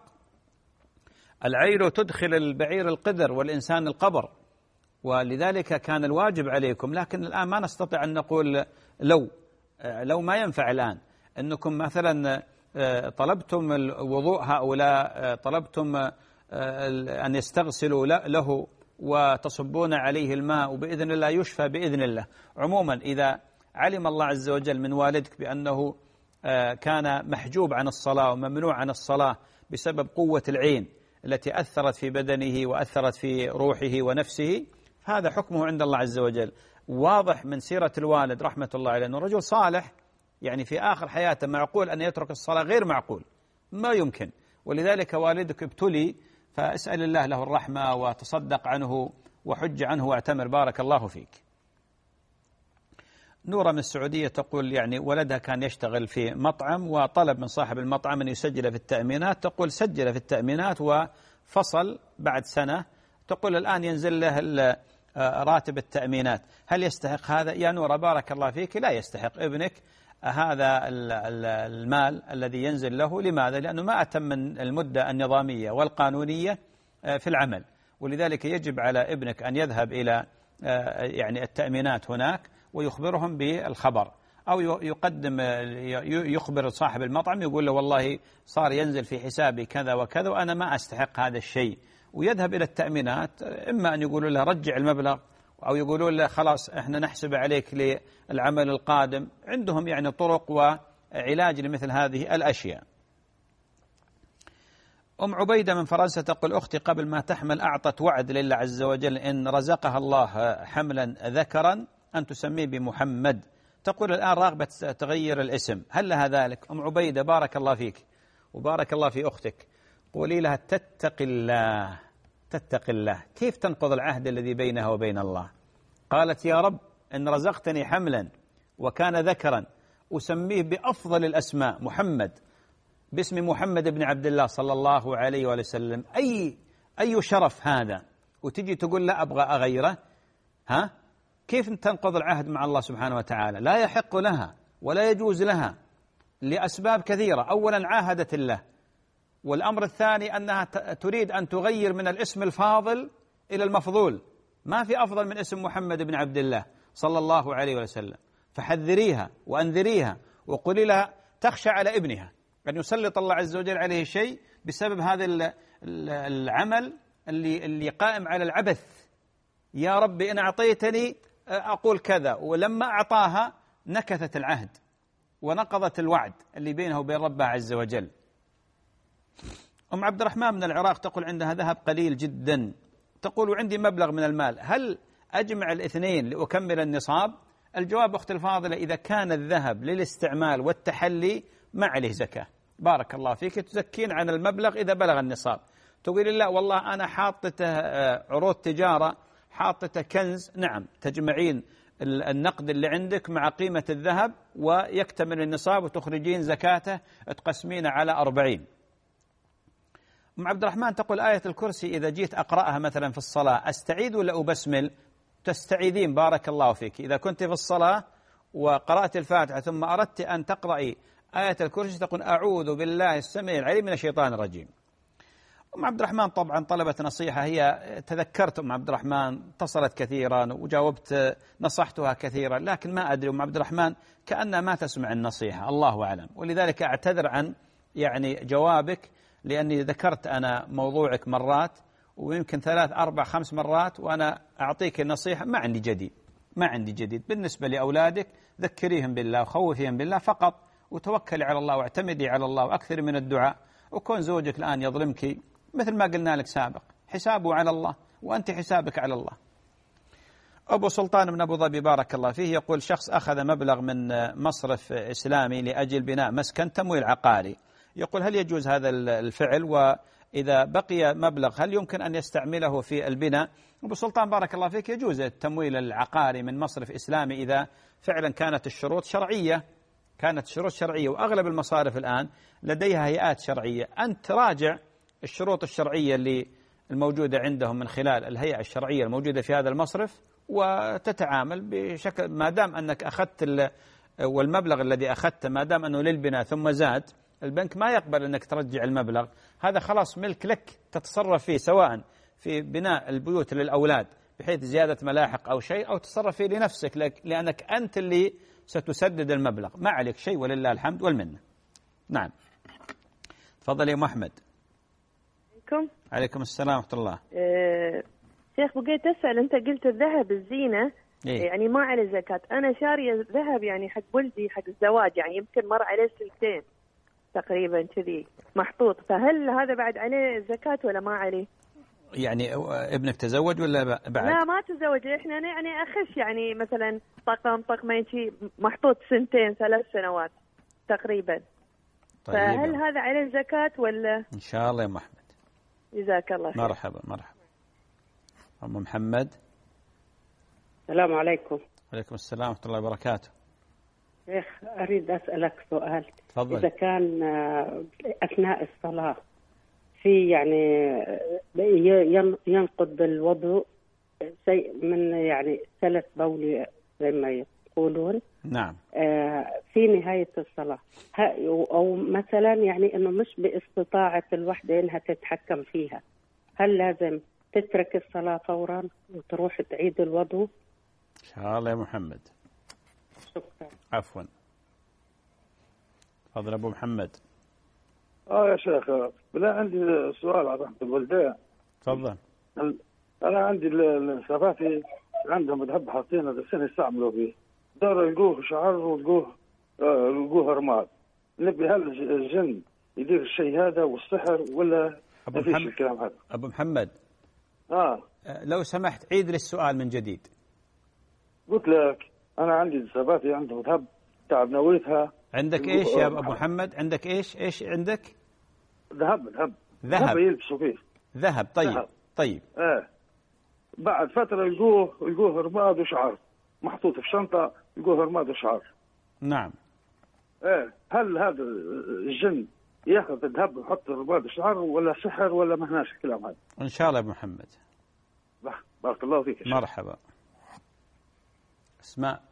العين تدخل البعير القدر والإنسان القبر، ولذلك كان الواجب عليكم. لكن الآن ما نستطيع أن نقول لو لو ما ينفع الآن أنكم مثلا طلبتم الوضوء، هؤلاء طلبتم أن يستغسلوا له وتصبون عليه الماء وبإذن الله يشفى بإذن الله. عموما إذا علم الله عز وجل من والدك بأنه كان محجوب عن الصلاة وممنوع عن الصلاة بسبب قوة العين التي أثرت في بدنه وأثرت في روحه ونفسه، هذا حكمه عند الله عز وجل. واضح من سيرة الوالد رحمة الله عليه أنه رجل صالح، يعني في آخر حياته معقول أن يترك الصلاة؟ غير معقول، ما يمكن. ولذلك والدك ابتلي، فاسأل الله له الرحمة وتصدق عنه وحج عنه واعتمر بارك الله فيك. نورة من السعودية تقول يعني ولدها كان يشتغل في مطعم وطلب من صاحب المطعم أن يسجل في التأمينات، تقول سجل في التأمينات وفصل بعد سنة، تقول الآن ينزل له راتب التأمينات، هل يستحق هذا؟ يا نورة بارك الله فيك لا يستحق ابنك هذا المال الذي ينزل له. لماذا؟ لأنه ما أتم من المدة النظامية والقانونية في العمل، ولذلك يجب على ابنك أن يذهب إلى يعني التأمينات هناك ويخبرهم بالخبر، أو يقدم يخبر صاحب المطعم يقول له والله صار ينزل في حسابي كذا وكذا وأنا ما أستحق هذا الشيء، ويذهب إلى التأمينات، إما أن يقولوا له رجع المبلغ أو يقولوا له خلاص إحنا نحسب عليك للعمل القادم. عندهم يعني طرق وعلاج لمثل هذه الأشياء. أم عبيدة من فرنسا تقول أختي قبل ما تحمل أعطت وعد لله عز وجل إن رزقها الله حملا ذكرا أن تسميه بمحمد، تقول الآن راغبة تغير الاسم، هل لها ذلك؟ أم عبيدة بارك الله فيك وبارك الله في أختك، قولي لها تتق الله تتق الله. كيف تنقض العهد الذي بينها وبين الله؟ قالت يا رب إن رزقتني حملا وكان ذكرا أسميه بأفضل الأسماء محمد، باسم محمد بن عبد الله صلى الله عليه وسلم، أي أي شرف هذا، وتجي تقول لا أبغى أغيره؟ ها كيف تنقض العهد مع الله سبحانه وتعالى؟ لا يحق لها ولا يجوز لها لأسباب كثيرة. أولا عاهدت الله، والأمر الثاني أنها تريد أن تغير من الاسم الفاضل إلى المفضول، ما في أفضل من اسم محمد بن عبد الله صلى الله عليه وسلم، فحذريها وأنذريها وقولي لها تخشى على ابنها أن يسلط الله عز وجل عليه شيء بسبب هذا العمل اللي اللي قائم على العبث. يا رب إن أعطيتني أقول كذا، ولما أعطاها نكثت العهد ونقضت الوعد اللي بينه وبين ربها عز وجل. أم عبد الرحمن من العراق تقول عندها ذهب قليل جدا، تقول وعندي مبلغ من المال، هل أجمع الاثنين لأكمل النصاب؟ الجواب أخت الفاضلة إذا كان الذهب للاستعمال والتحلي ما عليه زكاة. بارك الله فيك. تزكين عن المبلغ إذا بلغ النصاب. تقول لا والله أنا حاطته عروض تجارة، حاطته كنز، نعم تجمعين النقد اللي عندك مع قيمة الذهب ويكتمل النصاب وتخرجين زكاته تقسمين على أربعين. أم عبد الرحمن تقول آية الكرسي إذا جيت أقرأها مثلا في الصلاة أستعيذ ولا أبسمل؟ تستعيذين. بارك الله فيك. إذا كنت في الصلاة وقرأت الفاتحة ثم أردت أن تقرأي آية الكرسي تقول أعوذ بالله السميع العليم من الشيطان الرجيم. أم عبد الرحمن طبعا طلبت نصيحة، هي تذكرت أم عبد الرحمن اتصلت كثيرا وجاوبت نصحتها كثيرا، لكن ما أدري أم عبد الرحمن كأنها ما تسمع النصيحة، الله أعلم، ولذلك أعتذر عن يعني جوابك، لأني ذكرت أنا موضوعك مرات ويمكن ثلاث أربع خمس مرات وأنا أعطيك النصيحة، ما عندي جديد ما عندي جديد. بالنسبة لأولادك ذكريهم بالله وخوفيهم بالله فقط، وتوكلي على الله واعتمدي على الله وأكثر من الدعاء. وكون زوجك الآن يظلمك مثل ما قلنا لك سابق، حسابه على الله وأنت حسابك على الله. أبو سلطان من أبو ظبي بارك الله فيه يقول شخص أخذ مبلغ من مصرف إسلامي لأجل بناء مسكن تمويل عقاري، يقول هل يجوز هذا الفعل؟ وإذا بقي مبلغ هل يمكن أن يستعمله في البناء؟ أبو سلطان بارك الله فيك يجوز التمويل العقاري من مصرف إسلامي إذا فعلا كانت الشروط شرعية، كانت شروط شرعية، وأغلب المصارف الآن لديها هيئات شرعية. أنت راجع الشروط الشرعية اللي الموجودة عندهم من خلال الهيئة الشرعية الموجودة في هذا المصرف وتتعامل بشكل، ما دام أنك أخذت والمبلغ الذي أخذته ما دام أنه للبناء ثم زاد، البنك ما يقبل أنك ترجع المبلغ، هذا خلاص ملك لك تتصرف فيه، سواء في بناء البيوت للأولاد بحيث زيادة ملاحق أو شيء، أو تصرف فيه لنفسك لك لأنك أنت اللي ستسدد المبلغ، ما عليك شيء ولله الحمد والمنة. نعم تفضل يا محمد. عليكم. عليكم السلام ورحمة الله. أه شيخ بقيت أسأل، أنت قلت الذهب الزينة إيه؟ يعني ما عليه زكاة. أنا شارية ذهب يعني حق ولدي حق الزواج، يعني يمكن مر عليه سنتين تقريبا كذي محطوط، فهل هذا بعد عليه زكاة ولا ما عليه؟ يعني ابنك تزوج ولا بعد؟ لا ما تزوج، احنا يعني أخش يعني مثلا طقم طقمين شيء محطوط سنتين ثلاث سنوات تقريبا. طيب فهل هذا عليه زكاة ولا؟ إن شاء الله يا محمد. جزاك الله خير. مرحبا مرحبا. أم محمد. السلام عليكم. وعليكم السلام ورحمة الله وبركاته. شيخ أريد أسألك سؤال. تفضل. إذا كان أثناء الصلاة في يعني ينقض الوضوء شيء من يعني سلس بولي زي ما يقولون. نعم. آه في نهاية الصلاة، أو مثلا يعني إنه مش باستطاعة الوحدة إنها تتحكم فيها، هل لازم تترك الصلاة فورا وتروح تعيد الوضوء؟ إن شاء الله يا محمد. شكرا. عفوا. تفضل أبو محمد. آه يا شيخ بالله عندي سؤال على رحمة الوالدين. تفضل. أنا عندي السفاتي عندهم ذهب حاطين هذا السنة يستعملوا فيه، دار يلقوه شعر ويلقوه يلقوه رماد، نبي هل الجن يدير الشيء هذا والسحر ولا أبو ما فيش محمد. الكلام هذا؟ أبو محمد. آه. لو سمحت عيد للسؤال من جديد. قلت لك أنا عندي سفاتي عندهم ذهب تعب نويتها. عندك إيش يا أبو محمد؟ عندك إيش إيش عندك؟ ذهب ذهب ذهب يلبسوا فيه. ذهب طيب ذهب. طيب. آه. بعد فترة يلقوه يلقوه رماد وشعر محطوط في شنطة، يلقوه رماد وشعر. نعم. ايه هل هذا الجن ياخذ الذهب ويحط رماد وشعر ولا سحر ولا ما هناش الكلام هذا؟ إن شاء الله يا ابو محمد. بارك الله فيك. مرحبا. اسماء.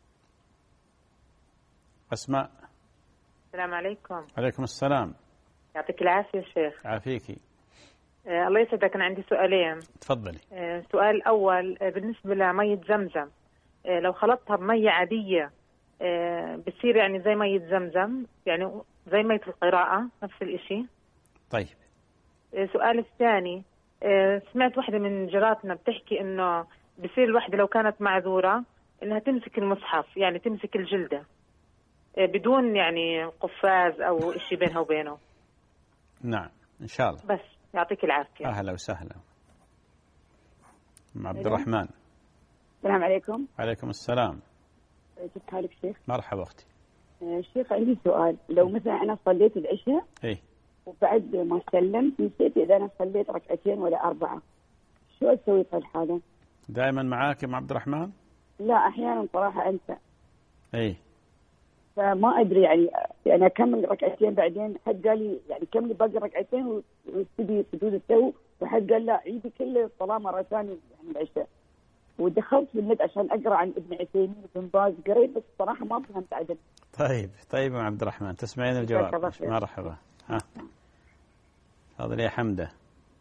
اسماء. السلام عليكم. عليكم السلام. يعطيك العافية شيخ. عافيكي. آه الله يسعدك. أنا عندي سؤالين. تفضلي. آه السؤال الأول آه بالنسبة لمية زمزم، آه لو خلطتها بمية عادية آه بتصير يعني زي مية زمزم، يعني زي مية القراءة نفس الإشي؟ طيب. آه السؤال الثاني، آه سمعت واحدة من جاراتنا بتحكي إنه بصير الواحدة لو كانت معذورة إنها تمسك المصحف، يعني تمسك الجلدة آه بدون يعني قفاز أو إشي بينها وبينه. نعم إن شاء الله. بس يعطيك العافية. أهلا وسهلا. أم عبد الرحمن. السلام عليكم. عليكم السلام. كيف حالك شيخ؟ مرحبا أختي. شيخ عندي سؤال، لو مثلا أنا صليت العشاء إيه وبعد ما سلمت نسيت إذا أنا صليت ركعتين ولا أربعة، شو أسوي في الحالة؟ دائما معاك يا أم عبد الرحمن؟ لا أحيانا صراحة أنسى. إيه. فما أدري يعني أنا أكمل ركعتين بعدين حد قال لي يعني كملي باقي ركعتين وابتدي سجود السهو، وحد قال لا عيدي كل الصلاة مرة ثانية يعني العشاء. ودخلت في النت عشان أقرأ عن ابن عثيمين وابن باز، قريت بس صراحة ما فهمت عدل. طيب طيب يا عبد الرحمن تسمعين الجواب؟ مرحبا. ها تفضل يا حمدة.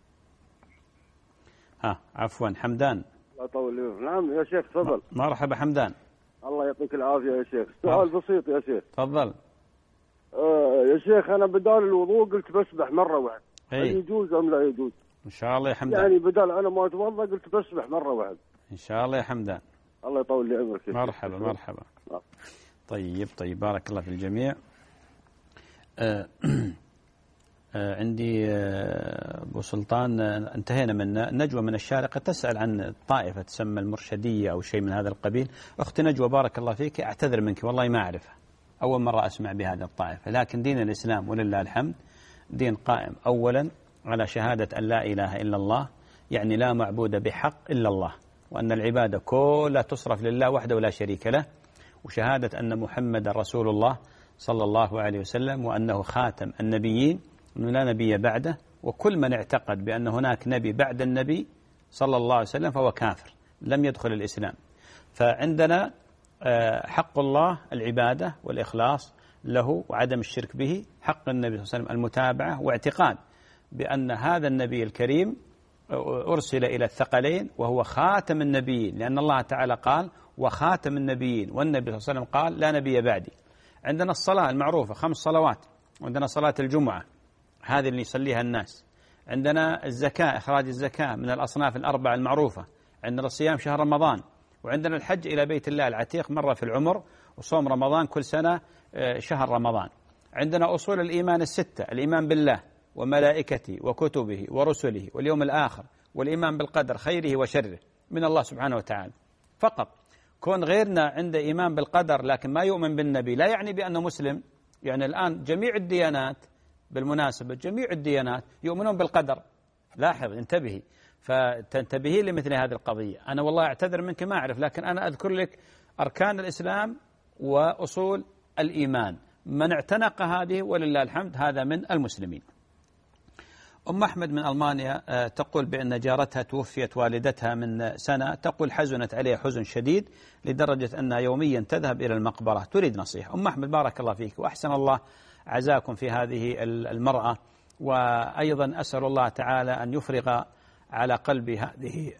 ها عفوا حمدان. الله يطول. نعم يا شيخ تفضل. مرحبا حمدان. الله يعطيك العافية يا شيخ. سؤال بسيط يا شيخ. تفضل. آه يا شيخ أنا بدال الوضوء قلت بسبح مرة واحدة. هل يجوز أم لا يجوز؟ إن شاء الله يا حمدان. يعني بدال أنا ما أتوضأ قلت بسبح مرة واحدة. إن شاء الله يا حمدان. الله يطول لي عمرك. مرحبا مرحبا. طيب طيب بارك الله في الجميع. آه آه عندي آه أبو سلطان آه انتهينا من نجوى من الشارقة تسأل عن طائفة تسمى المرشدية أو شيء من هذا القبيل. أختي نجوى بارك الله فيك أعتذر منك والله ما أعرفها، أول مرة أسمع بهذه الطائفة، لكن دين الإسلام ولله الحمد دين قائم أولا على شهادة أن لا إله إلا الله، يعني لا معبود بحق إلا الله، وأن العبادة كلها تصرف لله وحده ولا شريك له، وشهادة أن محمد رسول الله صلى الله عليه وسلم وأنه خاتم النبيين أنه لا نبي بعده، وكل من اعتقد بأن هناك نبي بعد النبي صلى الله عليه وسلم فهو كافر لم يدخل الإسلام. فعندنا حق الله العبادة والإخلاص له وعدم الشرك به، حق النبي صلى الله عليه وسلم المتابعة، واعتقاد بأن هذا النبي الكريم أرسل إلى الثقلين وهو خاتم النبيين، لأن الله تعالى قال وخاتم النبيين، والنبي صلى الله عليه وسلم قال لا نبي بعدي. عندنا الصلاة المعروفة خمس صلوات، عندنا صلاة الجمعة هذه اللي يصليها الناس، عندنا الزكاة إخراج الزكاة من الأصناف الأربعة المعروفة، عندنا الصيام شهر رمضان، وعندنا الحج إلى بيت الله العتيق مرة في العمر، وصوم رمضان كل سنة شهر رمضان. عندنا أصول الإيمان الستة، الإيمان بالله وملائكته وكتبه ورسله واليوم الآخر، والإيمان بالقدر خيره وشره من الله سبحانه وتعالى. فقط كون غيرنا عنده إيمان بالقدر لكن ما يؤمن بالنبي لا يعني بأنه مسلم. يعني الآن جميع الديانات بالمناسبة جميع الديانات يؤمنون بالقدر، لاحظ انتبهي، فتنتبهي لمثل هذه القضية. أنا والله أعتذر منك ما أعرف، لكن أنا أذكر لك أركان الإسلام وأصول الإيمان، من اعتنق هذه ولله الحمد هذا من المسلمين. أم أحمد من ألمانيا تقول بأن جارتها توفيت والدتها من سنة، تقول حزنت عليها حزن شديد لدرجة أنها يوميا تذهب إلى المقبرة، تريد نصيحة. أم أحمد بارك الله فيك وأحسن الله عزاكم في هذه المرأة، وأيضا أسأل الله تعالى أن يفرغ على قلب هذه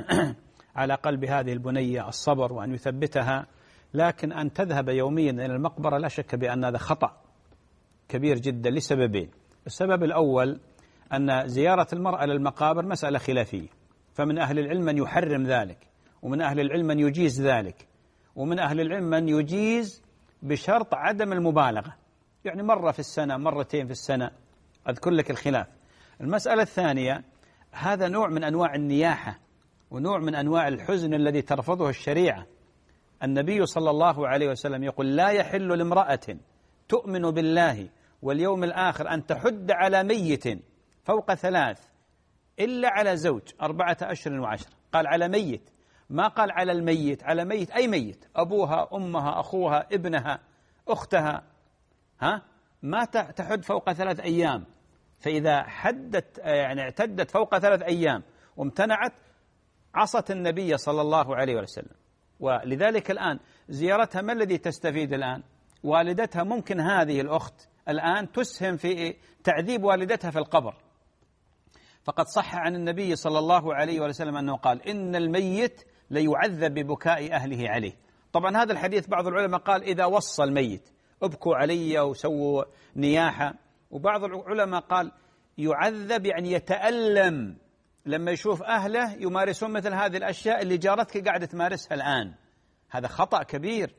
على قلب هذه البنية الصبر وأن يثبتها، لكن أن تذهب يوميا إلى المقبرة لا شك بأن هذا خطأ كبير جدا لسببين. السبب الأول أن زيارة المرأة للمقابر مسألة خلافية، فمن أهل العلم من يحرم ذلك، ومن أهل العلم من يجيز ذلك، ومن أهل العلم من يجيز بشرط عدم المبالغة، يعني مرة في السنة مرتين في السنة، أذكر لك الخلاف. المسألة الثانية هذا نوع من أنواع النياحة ونوع من أنواع الحزن الذي ترفضه الشريعة. النبي صلى الله عليه وسلم يقول لا يحل لامرأة تؤمن بالله واليوم الآخر أن تحد على ميت فوق ثلاث إلا على زوج أربعة أشهر وعشر. قال على ميت، ما قال على الميت، على ميت أي ميت، أبوها أمها أخوها ابنها أختها، ها ما تحد فوق ثلاث أيام. فإذا حدت يعني اعتدت فوق ثلاث أيام وامتنعت عصت النبي صلى الله عليه وسلم. ولذلك الآن زيارتها ما الذي تستفيد الآن؟ والدتها ممكن هذه الأخت الآن تسهم في تعذيب والدتها في القبر، فقد صح عن النبي صلى الله عليه وسلم أنه قال إن الميت ليعذب ببكاء أهله عليه. طبعا هذا الحديث بعض العلماء قال إذا وصى الميت ابكوا علي وسووا نياحة، وبعض العلماء قال يعذب يعني يتألم لما يشوف أهله يمارسون مثل هذه الأشياء اللي جارتك قاعدة تمارسها الآن. هذا خطأ كبير،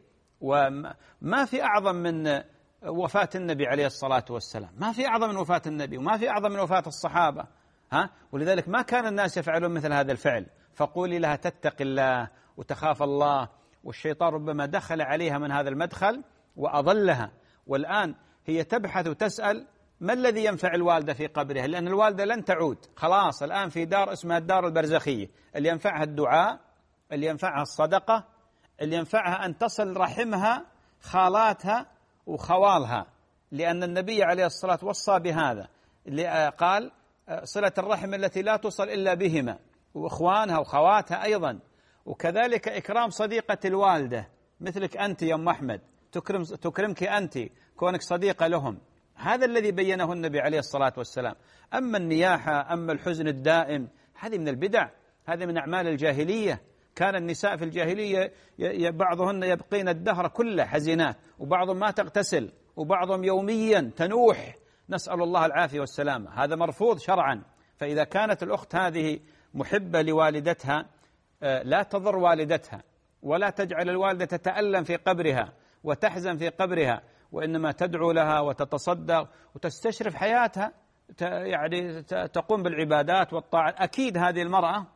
وما في أعظم من وفاة النبي عليه الصلاة والسلام، ما في أعظم من وفاة النبي، وما في أعظم من وفاة الصحابة، ها؟ ولذلك ما كان الناس يفعلون مثل هذا الفعل. فقولي لها تتق الله وتخاف الله، والشيطان ربما دخل عليها من هذا المدخل وأضلها. والآن هي تبحث وتسأل ما الذي ينفع الوالدة في قبرها، لأن الوالدة لن تعود، خلاص الآن في دار اسمها الدار البرزخية، اللي ينفعها الدعاء، اللي ينفعها الصدقة، اللي ينفعها أن تصل رحمها خالاتها وخوالها، لأن النبي عليه الصلاة وصى بهذا، اللي قال صلة الرحم التي لا تصل إلا بهما، وإخوانها وخواتها أيضا. وكذلك إكرام صديقة الوالدة مثلك أنت يا أم أحمد، تكرم تكرمك أنت كونك صديقة لهم. هذا الذي بينه النبي عليه الصلاة والسلام. أما النياحة، أما الحزن الدائم، هذه من البدع، هذه من أعمال الجاهلية. كان النساء في الجاهلية بعضهن يبقين الدهر كله حزينات، وبعضهم ما تغتسل، وبعضهم يوميا تنوح، نسأل الله العافية والسلامة. هذا مرفوض شرعا. فإذا كانت الأخت هذه محبة لوالدتها لا تضر والدتها، ولا تجعل الوالدة تتألم في قبرها وتحزن في قبرها، وإنما تدعو لها وتتصدق وتستشرف حياتها، يعني تقوم بالعبادات والطاعات. أكيد هذه المرأة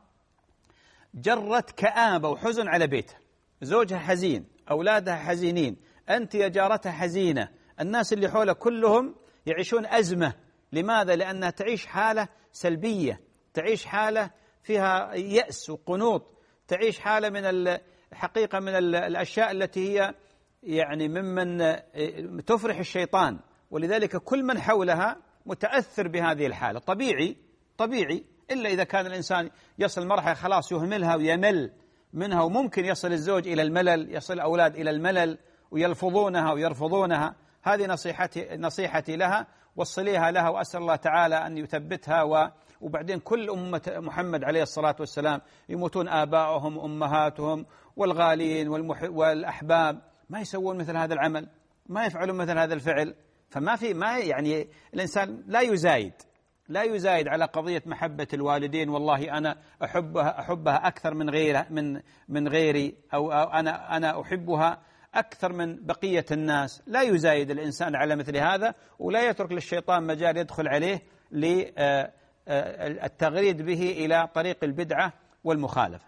جرت كآبة وحزن على بيتها، زوجها حزين، أولادها حزينين، أنت يا جارتها حزينة، الناس اللي حولها كلهم يعيشون أزمة. لماذا؟ لأنها تعيش حالة سلبية، تعيش حالة فيها يأس وقنوط، تعيش حالة من الحقيقة من الأشياء التي هي يعني ممن تفرح الشيطان. ولذلك كل من حولها متأثر بهذه الحالة. طبيعي طبيعي إلا إذا كان الإنسان يصل مرحلة خلاص يهملها ويمل منها، وممكن يصل الزوج إلى الملل، يصل الأولاد إلى الملل ويلفظونها ويرفضونها. هذه نصيحتي نصيحتي لها، وصليها لها، وأسأل الله تعالى أن يثبتها. و وبعدين كل أمة محمد عليه الصلاة والسلام يموتون آباؤهم وأمهاتهم والغالين والمح... والأحباب، ما يسوون مثل هذا العمل، ما يفعلون مثل هذا الفعل. فما في ما يعني الإنسان لا يزايد لا يزايد على قضية محبة الوالدين. والله أنا أحبها أحبها أكثر من غيرها من من غيري، أو أنا أنا أحبها أكثر من بقية الناس. لا يزايد الإنسان على مثل هذا، ولا يترك للشيطان مجال يدخل عليه للتغريد به إلى طريق البدعة والمخالفة.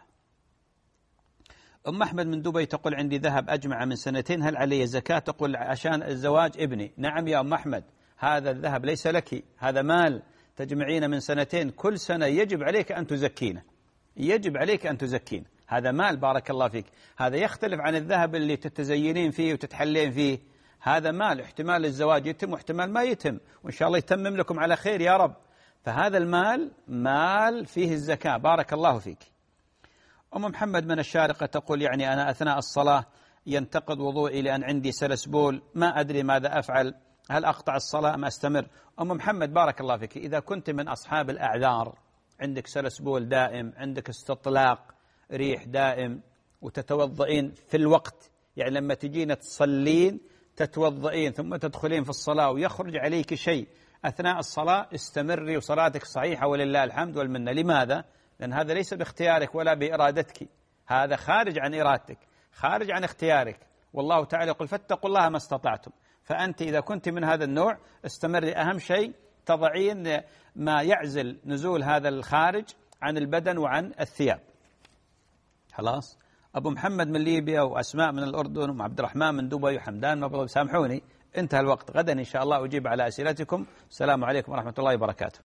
أم أحمد من دبي تقول عندي ذهب أجمع من سنتين، هل علي زكاة؟ تقول عشان الزواج ابني. نعم يا أم أحمد، هذا الذهب ليس لك، هذا مال تجمعين من سنتين، كل سنة يجب عليك أن تزكينه، يجب عليك أن تزكينه، هذا مال بارك الله فيك. هذا يختلف عن الذهب اللي تتزينين فيه وتتحلين فيه، هذا مال احتمال الزواج يتم واحتمال ما يتم، وإن شاء الله يتمم لكم على خير يا رب. فهذا المال مال فيه الزكاة بارك الله فيك. أم محمد من الشارقة تقول يعني أنا أثناء الصلاة ينتقد وضوئي لأن عندي سلسبول، ما أدري ماذا أفعل، هل أقطع الصلاة أم أستمر؟ أم محمد بارك الله فيك، إذا كنت من أصحاب الأعذار، عندك سلسبول دائم، عندك استطلاق ريح دائم، وتتوضئين في الوقت، يعني لما تجين تصلين تتوضئين ثم تدخلين في الصلاة ويخرج عليك شيء أثناء الصلاة، استمري وصلاتك صحيحة ولله الحمد والمنة. لماذا؟ لأن هذا ليس باختيارك ولا بإرادتك، هذا خارج عن إرادتك، خارج عن اختيارك. والله تعالى يقول فاتقوا الله ما استطعتم. فأنت إذا كنت من هذا النوع استمري. أهم شيء تضعين ما يعزل نزول هذا الخارج عن البدن وعن الثياب. خلاص. أبو محمد من ليبيا، وأسماء من الأردن، وعبد الرحمن من دبي، وحمدان من أبو. سامحوني انتهى الوقت، غدا إن شاء الله أجيب على أسئلتكم. السلام عليكم ورحمة الله وبركاته.